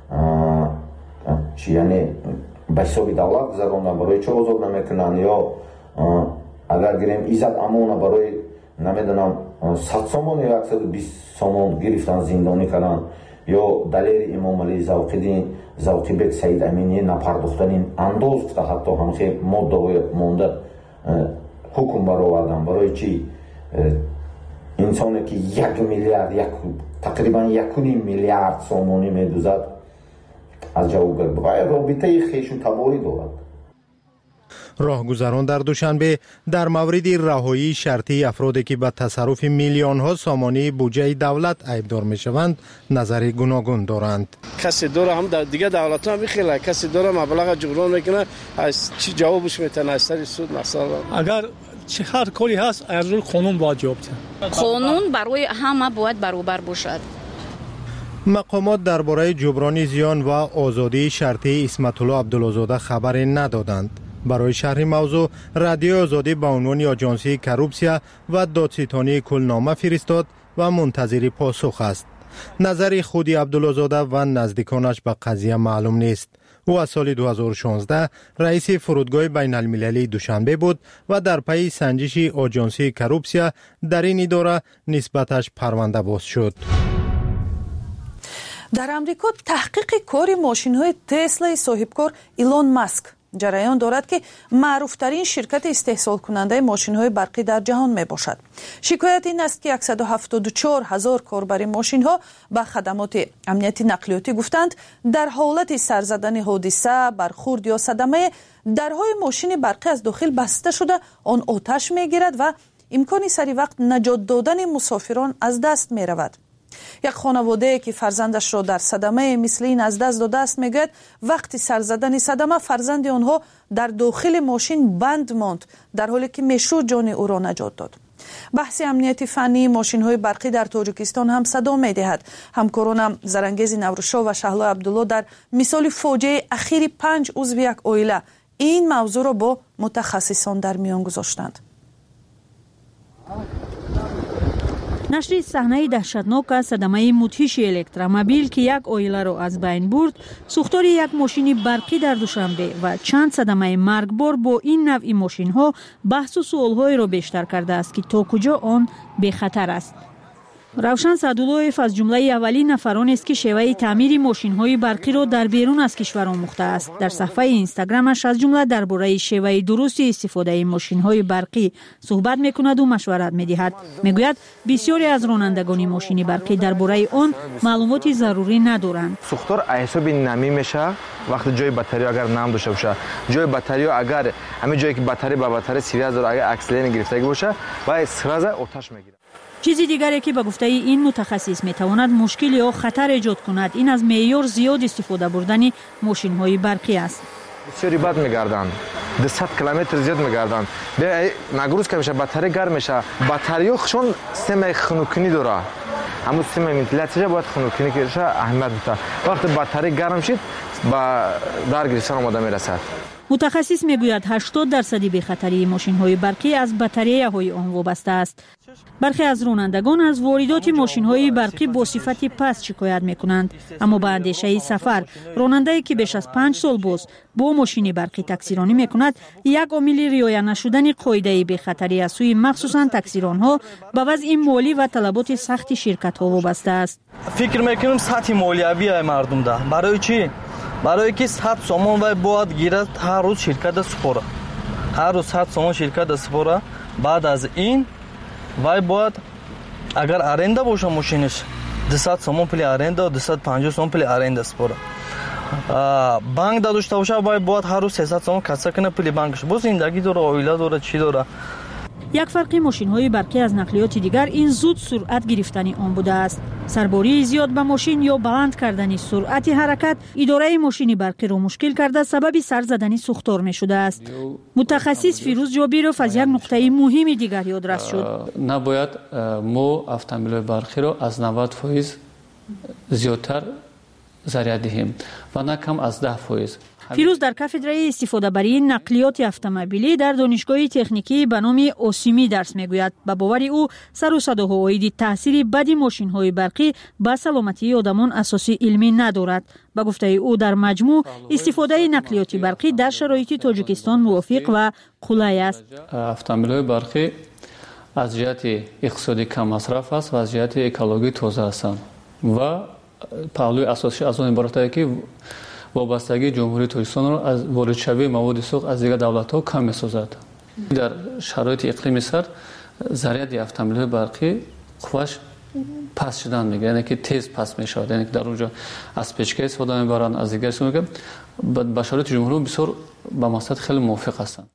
یعنی به حساب دولت گذراندن، برای چه آزاد نمیکنند. یا اگر گیریم ایزد امونه برای نمیدونم 100 سامان یا 120 سامان گرفتن زندانی کردن. یا دلیر امام علی زوقی بک سعید امینی نپرداختن انداز که حتی همخی ماده مونده حکم برآوردن. برای چی انسانی که 1 میلیارد تقریبا 1.5 میلیارد سامانی میدوزد از جواب باید رابطه خیش و تباری دارد. راهگذران در دوشنبه در مورد رهایی شرطی افرادی که به تصرف میلیون ها سامانی بودجه دولت عیبدار می شوند نظر گوناگون دارند. کسی داره هم دیگه دولت هم بخیله، کسی داره مبلغ جبران میکنه، از چی جوابش میتونه از سر سود مثلا. اگر چه هر کاری هست از روی قانون باید جواب دهد. قانون برای همه باید برابر باشد. مقامات درباره جبران زیان و آزادی شرطی اسمت الله عبدالله‌زاده خبری ندادند. برای شرح موضوع رادیو آزادی به عنوان آژانسی کروپسیا و دادستانی کلنامه فرستاد و منتظر پاسخ است. نظر خود عبدالله‌زاده و نزدیکانش به قضیه معلوم نیست. او از سال 2016 رئیس فرودگاه بین المللی دوشنبه بود و در پی سنجش آژانسی کروپسیا در این اداره نسبتش پرونده باز شد. در امریکا تحقیق کار ماشین‌های تسلا صاحبکار ایلون ماسک جریان دارد که معروفترین شرکت استحصال کننده ماشین‌های برقی در جهان می باشد. شکایت این است که 174,000 کاربر ماشین‌ها به خدمات امنیت نقلیاتی گفتند در حالت سرزدن حادثه، برخورد یا صدمه درهای ماشین برقی از داخل بسته شده آن آتش می‌گیرد و امکان سری وقت نجات دادن مسافران از دست می‌رود. یک خانواده که فرزندش را در صدمه مثل این از دست داده است میگوید وقتی سر زدن صدمه فرزند آنها در داخل ماشین بند ماند در حالی که میشد جان او را نجات داد. بحث امنیت فنی ماشین‌های برقی در تاجیکستان هم صدا می‌دهد. همکارانم زرنگیز نوروشاه و شهلا عبدالله در مثال فاجعه اخیر 5 عضو یک عائله این موضوع را با متخصصان در میان گذاشتند. نشر صحنه دهشتناک صدمه مدهش الکترومبیل که یک عائله را از بین برد، سوختار یک ماشین برقی در دوشنبه و چند صدمه مرگبار با این نوع ماشین ها بحث و سوالهای را بیشتر کرده است که تا کجا آن به خطر است. روشن سعدالله‌اف از جمله اولین نفران است که شیوه تعمیر ماشین‌های برقی را در بیرون از کشور آموخته است. در صفحه اینستاگرامش از جمله درباره شیوه درست استفاده ماشین‌های برقی صحبت می‌کند و مشورت می‌دهد. می‌گوید بسیاری از رانندگان ماشین برقی درباره آن معلومات ضروری ندارند. سوختار حساب نمی میشه وقتی جای باتری اگر نم داشته باشه، جای باتری اگر همین جایی که باتری به باتری سیریز داره اگر اکسلر گرفتگی باشه و سرازه آتش می‌گیره. چیزی دیگری که به گفته این متخصص میتواند مشکل یا خطر ایجاد کند این از معیار زیاد استفاده بردن ماشین‌های برقی است. بسیاری بد میگردن 200 کیلومتر زیاد میگردن نگروز که میشه باتری گرم میشه باتریو چون سیستم خنوکنی داره اما سیستم ونتیلاسیون باید خنوکنی که اهمیت میده وقتی باتری گرم شد با در گرفتن آماده میرسد. متخصص میگوید 80% بخطری ماشین‌های برقی از باتری‌های آن وابسته است. برخی از رانندگان از واردات ماشین‌های برقی با صفت پست شکایت می‌کنند، اما با اندیشه سفر راننده‌ای که بیش از 5 سال با ماشین برقی تاکسیرانی می‌کند، یک عامل رعایت نشدن قاعده بخطری از سوی مخصوصاً تاکسیران‌ها به وضع مالی و طلبات سخت شرکت‌ها وابسته است. فکر می‌کنم سطح مالیوی مردم ده. برای چی؟ برای که 100 سومون وای باید گیرد هر روز شرکت سپوره. هر روز 100 سومون شرکت سپوره. بعد از این وای باید اگر آرنده باشه ماشینش 200 سومون پلی آرنده و 250 سومون پلی آرنده سپوره. بانک داشته باشه وای باید هر روز 300 سومون کسا کنه پلی بانکش. بس زندگی داره، اویلا داره، چی داره. یک فرق ماشین‌های برقی از نقلیات دیگر این زود سرعت گرفتن آن بوده است. سرباری زیاد به ماشین یا بلند کردن سرعت حرکت اداره ماشین برقی را مشکل کرده سبب سر زدن سوختار می شده است. متخصص فیروز جابیروف از یک نقطه مهم دیگر یادرس شد. نباید ما اتومبیل برقی را از 90% زیادتر ضرر دهیم و نه کم از 10%. فیروز در کاتدرای استفاده بری نقلیات اتومبیلی در دانشگاه تکنیکی به نام اوسیمی درس میگوید. به باور او سر و صداها عاید تاثیر بد ماشین‌های برقی به سلامتی آدمان اساسی علمی ندارد. به گفته او در مجموع استفاده نقلیات برقی در شرایط تاجیکستان موافق و قلای است. اتومبیل‌های برقی از جهت اقتصادی کم مصرف است و از جهت اکولوژی تازه هستند و پهلوی اساسی از آن عبارت است که وابستگی جمهوری تاجیکستان را از واردشوی مواد سوخت از دیگر دولت‌ها کم می‌سازد. در شرایط اقلیمی سرد ضرر اتومبیل‌های برقی قوتش پس شدن میگه، یعنی که تیز پس میشود، یعنی که در اونجا از پیچکه استفاده میبرند از دیگر چیزا که با شرایط جمهوری بسیار با مقصد خیلی موافق هستند.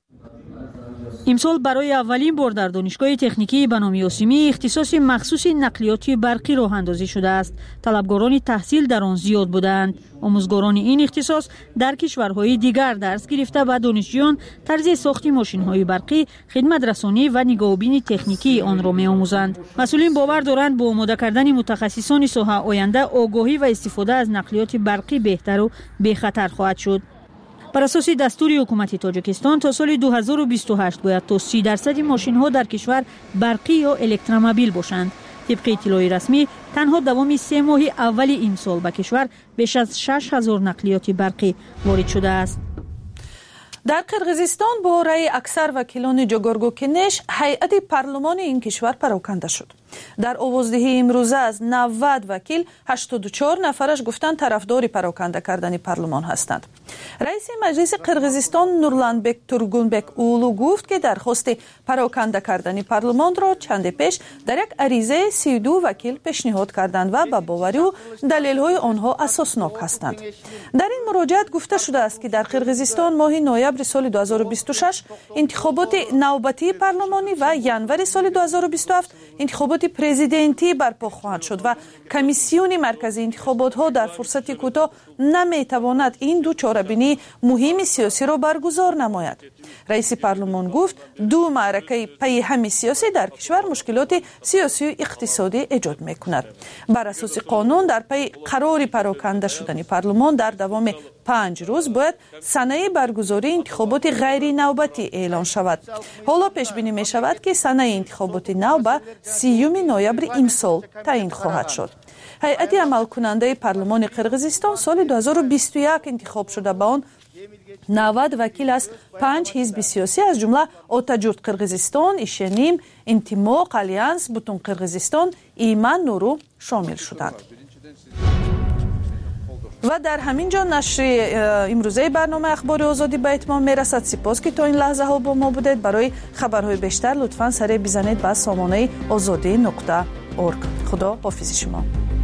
امسال برای اولین بار در دانشگاه تکنیکی به نام اوسیمی اختصاص مخصوص نقلیات برقی راه اندازی شده است. طلبگاران تحصیل در آن زیاد بودند. آموزگاران این اختصاص در کشورهای دیگر درس گرفته و دانشجویان طرز ساخت ماشین‌های برقی، خدمت رسانی و نگاهبین تکنیکی آن را می‌آموزند. مسئولین باور دارند با آماده کردن متخصصان ساحه آینده آگاهی و استفاده از نقلیات برقی بهتر و به‌خطر خواهد شد. بر اساس دستور حکومت تاجیکستان تا سال 2028 باید تا 30% ماشین‌ها در کشور برقی یا الکترومبیل باشند. طبق اطلاع رسمی تنها دوام 3 ماه اول این سال به کشور بیش از 6,000 نقلیات برقی وارد شده است. در قرغیزستان با رأی اکثر وکیلان جگرگو کنش هیئت پارلمان این کشور پراکنده شد. در آوازدهی امروزه از 90 وکیل 84 نفرش گفتند طرفدار پراکنده کردن پارلمان هستند. رئیس مجلس قرغیزستان نورلانبک تورگونبک اولو گفت که درخواست پراکنده کردن پارلمان را چند پیش در یک عریضه 32 وکیل پیشنهاد کردند و به باور او دلیل‌های آنها اساسناک هستند. در این مراجعت گفته شده است که در قرغیزستان ماه نوامبر سال 2026 انتخابات نوبتی پارلمانی و ینور سال 2027 انتخابات پرزیدنتی برپا خواهد شد و کمیسیون مرکزی انتخابات ها در فرصت کوتاه نمیتواند این دو چاره‌بینی مهم سیاسی را برگزار نماید. رئیس پارلمان گفت دو معرکه پی هم سیاسی در کشور مشکلات سیاسی و اقتصادی ایجاد میکند. بر اساس قانون در پی قرار پراکنده شدن پارلمان در دوام 5 روز باید سنه برگزاری انتخابات غیر نوبتی اعلان شود. حالا پیش بینی می شود که سنه انتخابات نو به 30 نوامبر این سال تعیین خواهد شد. هیئت عمل کننده پارلمان قرغیزستان سال 2021 انتخاب شده به آن 90 وکیل از 5 حزب سیاسی از جمله آتاجورد قرغیزستان، ایشنیم، انتماق، الیانس، بوتون قرغیزستان، ایمن نورو شامل شدند. و در همین جا نشر امروزه برنامه اخبار آزادی به اتمام میرسد. سپاس که تا این لحظه ها با ما بودید. برای خبرهای بیشتر لطفاً سر بزنید به سامانه azadi.org. خدا حافظ شما.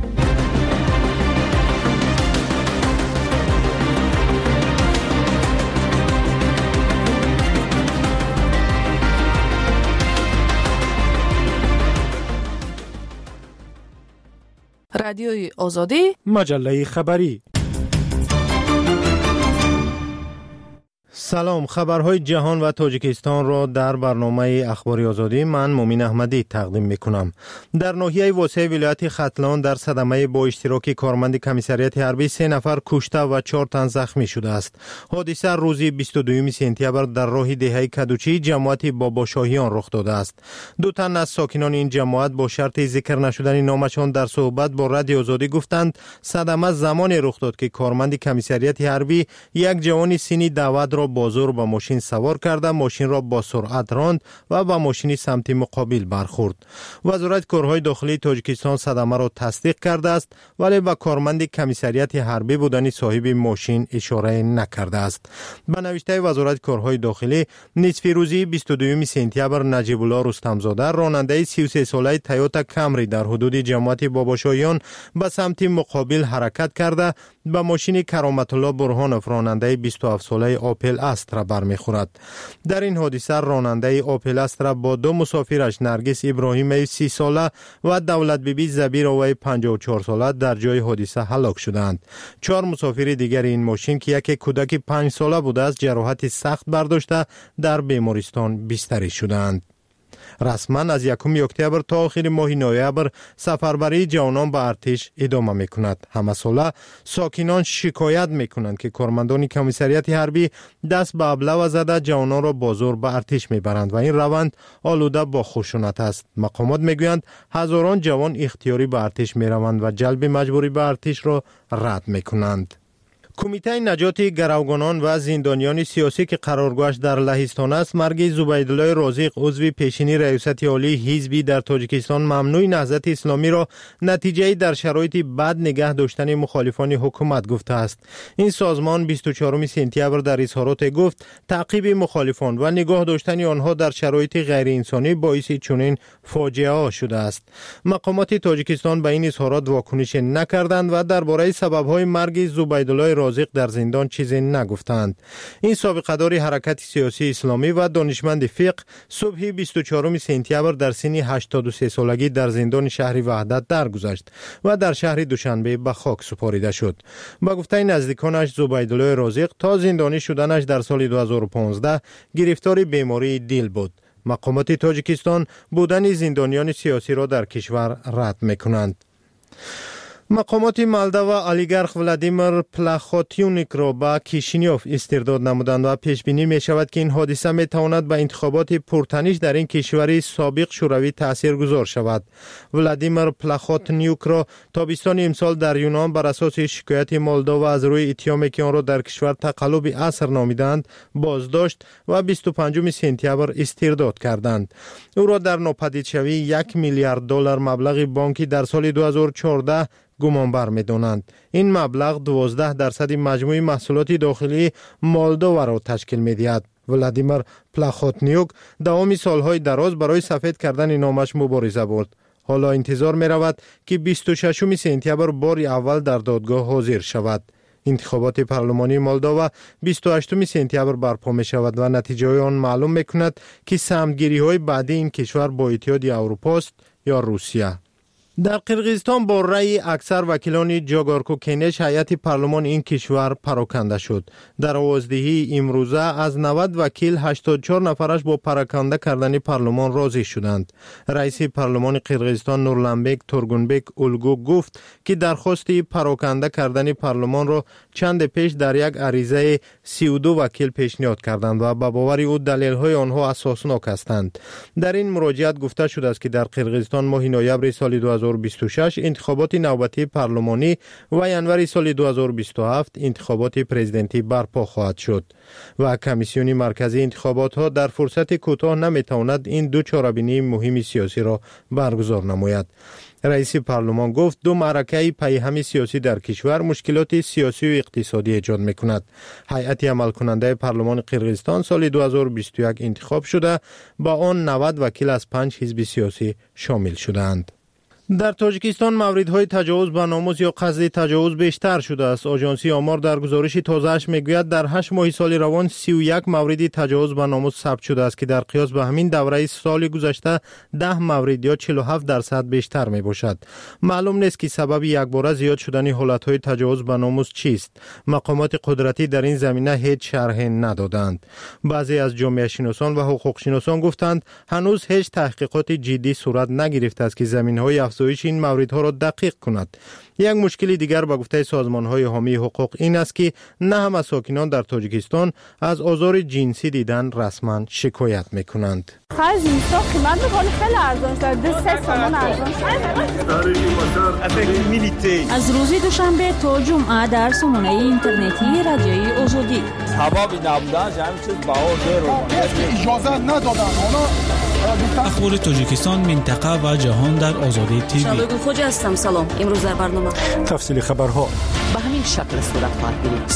رادیوی آزادی، مجله خبری. سلام، خبرهای جهان و تاجیکستان را در برنامه اخباری آزادی من مومین احمدی تقدیم میکنم. در ناحیه وسیع ولایت ختلان در صدمه با اشتراک کارمند کمیسریت حربی 3 نفر کشته و 4 تن زخمی شده است. حادثه روز 22 سپتامبر در راه دهه کدوچی جماعت باباشاهیان رخ داده است. 2 تن از ساکنان این جماعت با شرط ذکر نشدن نامشان در صحبت با رادیو آزادی گفتند صدمه زمانی رخ داد که کارمند کمیسریت حربی یک جوان سینی دعوت را با زور به ماشین سوار کرده ماشین را با سرعت راند و به ماشین سمت مقابل برخورد. وزارت کارهای داخلی تاجیکستان صدمه را تصدیق کرده است ولی به کارمند کمیسریت حربی بودن صاحب ماشین اشاره نکرده است. به نوشته وزارت کارهای داخلی نصف روزی 22 سپتامبر نجیب الله رستمزاده راننده 33 ساله تویوتا کامری در حدود جماعت باباشاهیان به سمت مقابل حرکت کرده به ماشین کرامت الله برهانوف راننده 27 ساله آپل استرا برمیخورد. در این حادثه راننده آپل استرا با 2 مسافرش نرگس ابراهیمی 30 ساله و دولت بیبی زبیر اوی 54 ساله در جای حادثه هلاک شدند. 4 مسافر دیگر این ماشین که یک کودک 5 ساله بوده است جراحت سخت برداشته در بیمارستان بستری شدند. رسما از 1 اکتبر تا آخر ماه نوامبر سفربری جوانان به ارتش ادامه میکند. همه ساله ساکنان شکایت میکنند که کارمندان کمیسریت حربی دست به ابله زده جوانان را با زور به ارتش میبرند و این روند آلوده با خشونت است. مقامات میگویند هزاران جوان اختیاری به ارتش میروند و جلب مجبوری به ارتش را رد میکنند. کمیته نجات گروگانان و زندانیان سیاسی که قرارگاهش در لهستان است مرگ زبیدالله رازق عضو پیشین ریاست عالی حزبی در تاجیکستان ممنوع نهضت اسلامی را نتیجه در شرایط بد نگه داشتن مخالفان حکومت گفته است. این سازمان 24 سپتامبر در اظهارات گفت تعقیب مخالفان و نگاه داشتن آنها در شرایط غیر انسانی باعث چنین فاجعه ها شده است. مقامات تاجیکستان به این اظهارات واکنش نکردند و درباره سبب‌های مرگ زبیدالله رازق در زندان چیزی نگفتند. این سابقه‌دار حرکت سیاسی اسلامی و دانشمند فقه صبح 24 سپتامبر در سن 83 سالگی در زندان شهر وحدت درگذشت و در شهر دوشنبه به خاک سپاریده شد. با گفته نزدیکانش زبیدالله رازق تا زندانی شدنش در سال 2015 گرفتار بیماری دل بود. مقامات تاجیکستان بودن زندانیان سیاسی را در کشور رد می‌کنند. مقامات مالدو و اولیگارخ ولادیمیر پلاخوتیونیک را به کیشینیوف استرداد نمودند و پیش بینی می شود که این حادثه می تواند به انتخابات پرتنش در این کشور سابق شوروی تاثیرگذار شود. ولادیمیر پلاخوتیونیک را تابستان امسال در یونان بر اساس شکایت مالدو از روی اتهامی که آن را در کشور تقلب عصر نامیدند بازداشت و 25 سپتامبر استرداد کردند. او را در ناپدید شوی 1 میلیارد دلار مبلغ بانکی در سال 2014 گمانبر می‌دانند. این مبلغ 12% مجموع محصولات داخلی مالدو را تشکیل می‌دهد. ولادیمیر پلاخوتیونیک دوام سالهای دراز برای سفید کردن نامش مبارزه برد. حالا انتظار می‌رود که 26 سپتامبر بار اول در دادگاه حاضر شود. انتخابات پارلمانی مالدو 28 سپتامبر برپا می شود و نتیجه آن معلوم می‌کند که سهمگیری‌های بعدی این کشور با اتحاد اروپا است یا روسیه. در قرقیزستان با رأی اکثر وکیلان جاگارکو کنش هیئت پارلمان این کشور پراکنده شد. در آوازدهی امروزه از 90 وکیل 84 نفرش با پراکنده کردن پارلمان راضی شدند. رئیس پارلمان قرقیزستان نورلانبک تورگونبک اولگو گفت که درخواست پراکنده کردن پارلمان را چند پیش در یک عریضه 32 وکیل پیشنهاد کردند و به باور او دلیل‌های آنها اساسناک هستند. در این مراجعت گفته شده است که در قرقیزستان ماه نوامبر سال 2026 انتخابات نوبتی پارلمانی و ینوری سال 2027 انتخابات پرزیدنتی برپا خواهد شد و کمیسیون مرکزی انتخابات ها در فرصت کوتاه نمیتواند این دو چاره‌بینی مهم سیاسی را برگزار نماید. رئیس پارلمان گفت 2 معرکه پیهم سیاسی در کشور مشکلات سیاسی و اقتصادی ایجاد میکند. هیئت عمل کننده پارلمان قرقیزستان سال 2021 انتخاب شده، با آن 90 وکیل از 5 حزب سیاسی شامل شدند. در تاجیکستان موردهای تجاوز به ناموس یا قصد تجاوز بیشتر شده است. آژانسی آمار در گزارش تازه‌اش میگوید در 8 ماه سال روان 31 مورد تجاوز به ناموس ثبت شده است که در قیاس به همین دوره سال گذشته 10 مورد یا 47% بیشتر می باشد. معلوم نیست که سبب یکباره زیاد شدن حالتهای تجاوز به ناموس چیست. مقامات قدرتی در این زمینه هیچ شرحی ندادند. بعضی از جامعه شناسان و حقوق شناسان گفتند هنوز هیچ تحقیقات جدی صورت نگرفته است که زمینه‌های افزایش این موردها را دقیق کند. یک مشکل دیگر به گفته سازمان‌های حامی حقوق این است که نه همه ساکنان در تاجیکستان از آزار جنسی دیدن رسما شکایت می‌کنند. خرج اینستا قیمت می‌کنه خیلی ارزان شده. 3 تومان ارزان شده. از روز دوشنبه تا جمعه در سامانه اینترنتی رادیوی آزادی. سببی نبودنش همین چیز بها زیر اجازه ندادن. اخبار تاجیکستان، منطقه و جهان در آزادی تیوی. شبگون خوجا هستم. سلام. امروز در برنامه تفصیل خبرها به همین شکل صورت خواهد گرفت.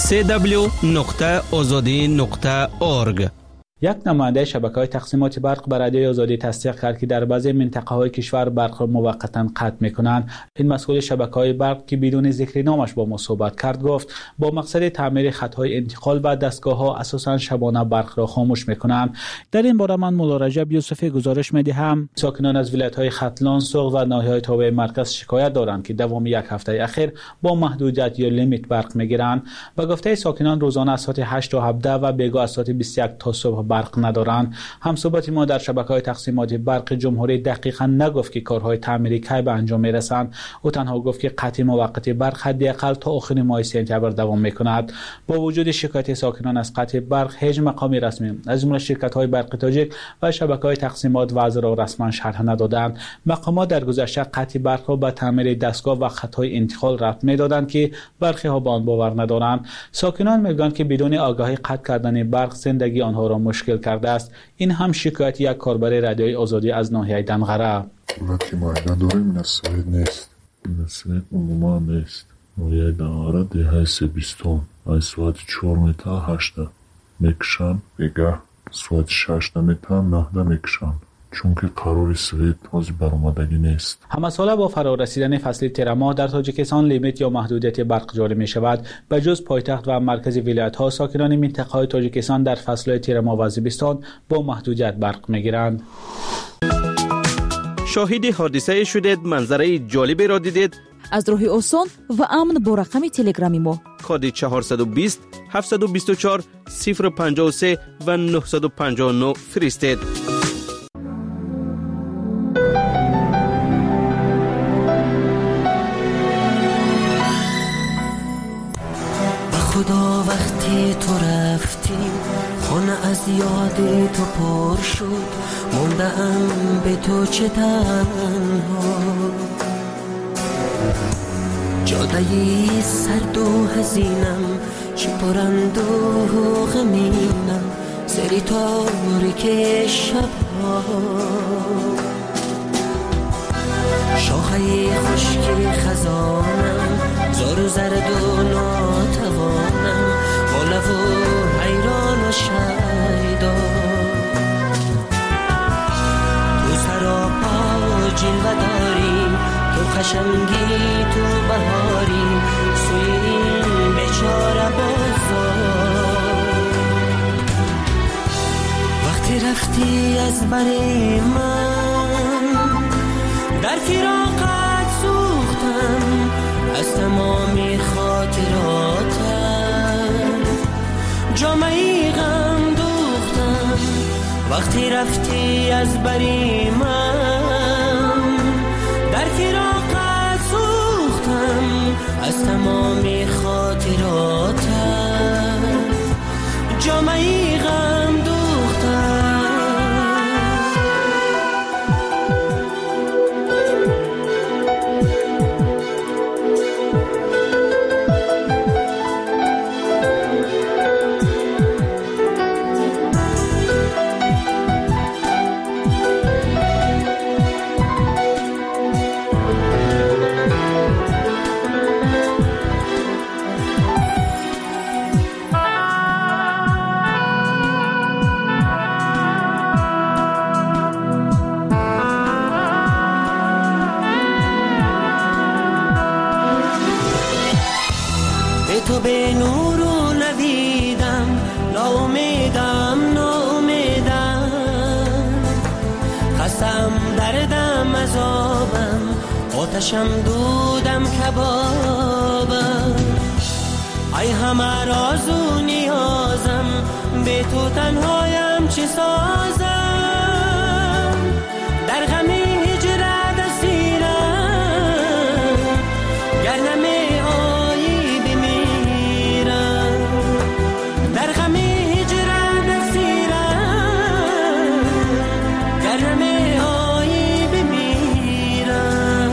www.azadi.org. یک نماینده شبکه‌های تقسیمات برق به رادیوی آزادی تصدیق کرد که در بعضی منطقه‌های کشور برق را موقتا قطع می‌کنند. این مسئول شبکه‌های برق که بدون ذکر نامش با ما صحبت کرد گفت با مقصد تعمیر خط‌های انتقال و دستگاه‌ها اساساً شبانه برق را خاموش می‌کنند. در این باره من مولا رجب یوسفی گزارش می‌دهم. ساکنان از ولایت‌های ختلان، سوق و ناحیه‌های تابع مرکز شکایت دارند که دوام یک هفته اخیر با محدودیت یا لیمیت برق می‌گیرند. و گفته ساکنان روزانه از ساعت 8 تا 17 و بیگاه از ساعت 21 تا صبح برق ندارند. همصحبت ما در شبکه‌های تقسیمات برق جمهوری دقیقاً نگفت که کارهای تعمیری کی به انجام میرسند. او تنها گفت که قطع موقت برق حداقل تا آخر ماه سپتامبر دوام میکند. با وجود شکایت ساکنان از قطع برق، هیچ مقامی رسمی از جمله شرکت‌های برق تاجیک و شبکه‌های تقسیمات وضع را رسما شرح ندادند. مقامات در گذشته قطع برق را به تعمیر دستگاه و خط‌های انتقال ربط می‌دادند که برخی‌ها به آن باور ندارند. ساکنان میگویند که بدون آگاهی قطع کردن برق زندگی آنها را مشکل کرده است. این هم شکایت یک کاربر رادیوی آزادی از ناحیه دنغره. وقتی ما نداریم نسبت نیست. نسبت عموما نیست. ناحیه دنغره دهه 20 از ساعت 4 تا 8 میکشن دیگه ساعت 6 تا 9 میکشن. چون که قرار سویت تازی برآمدگی نیست. همه ساله با فرا رسیدن فصل تیر ماه در تاجیکستان لیمیت یا محدودیت برق جاری می شود. به جز پایتخت و مرکز ولایت ها، ساکنان منطقه های تاجیکستان در فصل تیر ماه و زمستان با محدودیت برق می گیرند. شاهد حادثه شدید، منظره جالبی را دیدید؟ از راه آسان و امن با رقم تلگرامی ما کد 420 724 053 و 959 فرستید. خدا وقتی تو رفتی خانه از یاد تو پر شد، موندم به تو چه تنها. جادهی سرد و حزینم، چه پرند و غمینم، سری تاریک شبها. شاخه خشک خزانم، زار و زرد و ناتوانم، با لب و حیران و شیدا. تو سراپا جلوه داری، تو قشنگی تو بهاری، سوی این بیچاره بازار. وقتی رفتی از بر من، در فراقت سوختم از تمامی خاطراتت، جامعی غم دوختم. وقتی رفتی از بری من، در فراقت سوختم از تمامی خاطراتت، جامعی غم دوختم. تو به نور و نویدم، ناامیدم ناامیدم، خستم دردم عذابم، آتشم دودم کبابم، ای همه راز و نیازم، به تو تنهایم چه سازم، در غم هجرت اسیرم، گر نمی آیی بمیرم، در غم هجرت اسیرم، گر نمی آیی بمیرم.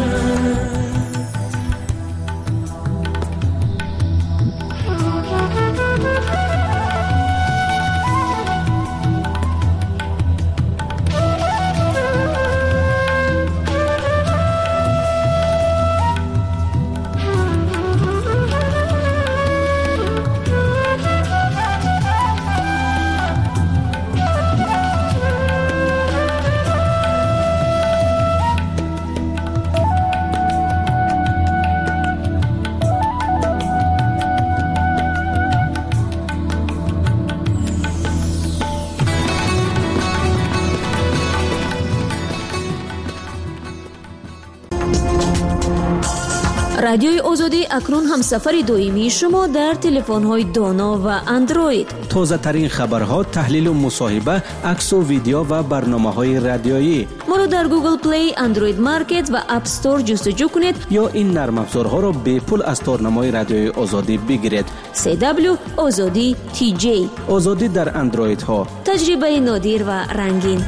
رادیوی آزادی اکنون همسفر دائمی شما در تلفن‌های دانا و اندروید. تازه ترین خبرها، تحلیل و مصاحبه، عکس و ویدیو و برنامه‌های رادیویی. ما رو در گوگل پلی، اندروید مارکت و اپ استور جستجو کنید یا این نرم افزارها را به پول از تارنمای رادیوی آزادی بگیرید. CW آزادی TJ. آزادی در اندروید ها. تجربه نادر و رنگین.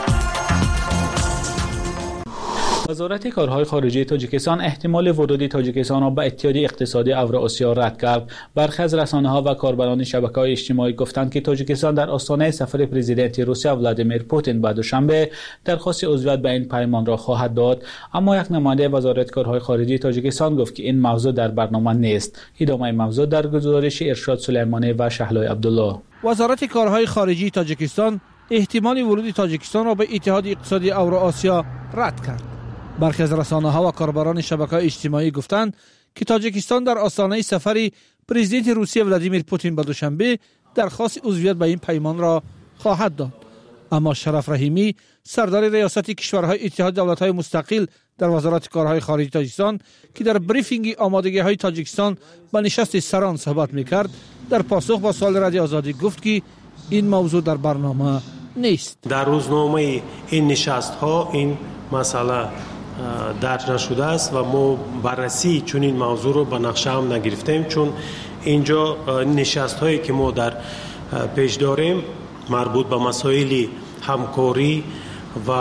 وزارت کارهای خارجه تاجیکستان احتمال ورود تاجیکستان را به اتحادیه اقتصادی اوراسیا رد کرد. برخی از رسانه‌ها و کاربران شبکه‌های اجتماعی گفتند که تاجیکستان در آستانه سفر پرزیدنت روسیه ولادیمیر پوتین به دوشنبه درخواست عضویت به این پیمان را خواهد داد، اما یک نماینده وزارت کارهای خارجه تاجیکستان گفت که این موضوع در برنامه نیست. ادامه موضوع در گزارش ارشاد سلیمانی و شهلای عبدالله. وزارت کارهای خارجه تاجیکستان احتمال ورود تاجیکستان را به اتحادیه اقتصادی اوراسیا رد کرد. برخی از رسانه‌ها و کاربران شبکه‌های اجتماعی گفتند که تاجیکستان در آستانه سفر پرزیدنت روسیه ولادیمیر پوتین به دوشنبه درخواست عضویت به این پیمان را خواهد داد. اما شرف رحیمی، سردار ریاست کشورهای اتحاد دولت‌های مستقل در وزارت کارهای خارجه تاجیکستان که در بریفینگ آمادگی‌های تاجیکستان به نشست سران صحبت می‌کرد، در پاسخ با سوال رادیو آزادی گفت که این موضوع در برنامه نیست. در روزنامه این نشست‌ها این مسئله درج نشده است و ما بررسی چون این موضوع رو به نقشه هم نگرفتیم، چون اینجا نشست هایی که ما در پیش داریم مربوط به مسائل همکاری و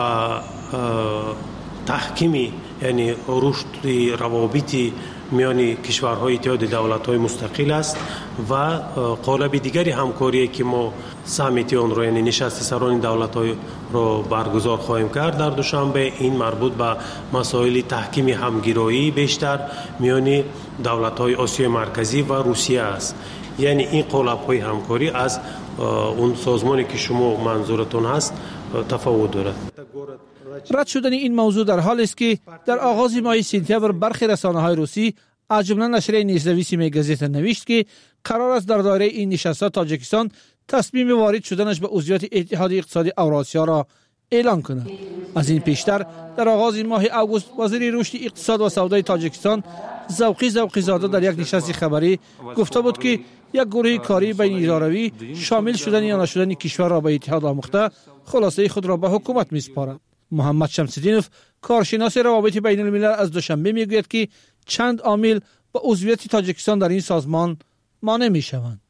تحکیمی، یعنی رشد روابط میان کشورهای اتحاد دولت‌های مستقل است و قالب دیگری همکاری که ما سامیت آن رو، یعنی نشست سران دولت‌های رو برگزار خواهیم کرد در دوشنبه. این مربوط به مسائل تحکیم همگرایی بیشتر میان دولت‌های آسیای مرکزی و روسیه است. یعنی این قالب‌های همکاری از اون سازمانی که شما منظورتون هست تفاوت دارد. رد شدن این موضوع در حال است که در آغاز ماه سپتامبر برخی رسانه‌های روسی از جمله نشریه نیزنویسی میگزیت نوشت که قرار است در دایره این نشست‌ها تاجیکستان تصمیم وارد شدنش به عضویت اتحادیه اقتصادی اوراسیا را اعلان کند. از این پیشتر در آغاز ماه آگوست وزیر رشد اقتصاد و سودای تاجیکستان ذوقی زاده در یک نشست خبری گفته بود که یک گروه کاری بین اداروی شامل شدن یا نشدن کشور را به اتحاد آموخته خلاصه خود را به حکومت میسپارد. محمد شمس‌الدینوف، کارشناس روابط بین الملل، از دوشنبه میگوید که چند عامل به عضویت تاجیکستان در این سازمان مانع میشوند.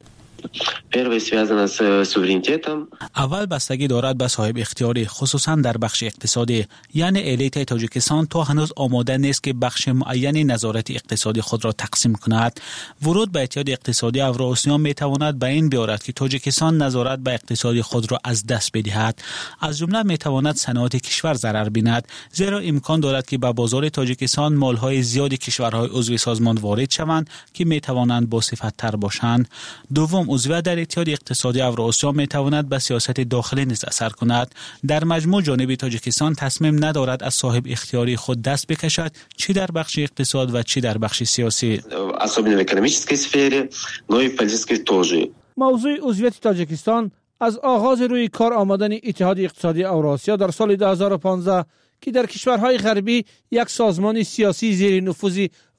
اول بستگی دارد به صاحب اختیاری، خصوصا در بخش اقتصادی، یعنی الیت تاجیکستان تا هنوز آماده نیست که بخش معین نظارت اقتصادی خود را تقسیم کند. ورود به اتحاد اقتصادی اوراسیا می تواند به این بیارد که تاجیکستان نظارت به اقتصادی خود را از دست بدهد. از جمله می تواند صنعت کشور ضرر بیند، زیرا امکان دارد که به بازار تاجیکستان مالهای زیادی کشورهای عضو سازمان وارد شوند که می توانند با صفت تر باشند. دوم، عضویت در اتحاد اقتصادی اوراسیا می تواند به سیاست داخلی نیز اثر کند. در مجموع جانب تاجیکستان تصمیم ندارد از صاحب اختیاری خود دست بکشد، چی در بخش اقتصاد و چی در بخش سیاسی. особенно в экономической сфере, но и в политической тоже. موضوع عضویت تاجیکستان از آغاز روی کار آمدن اتحاد اقتصادی اوراسیا در سال 2015 که در کشورهای غربی یک سازمان سیاسی زیر نفوذ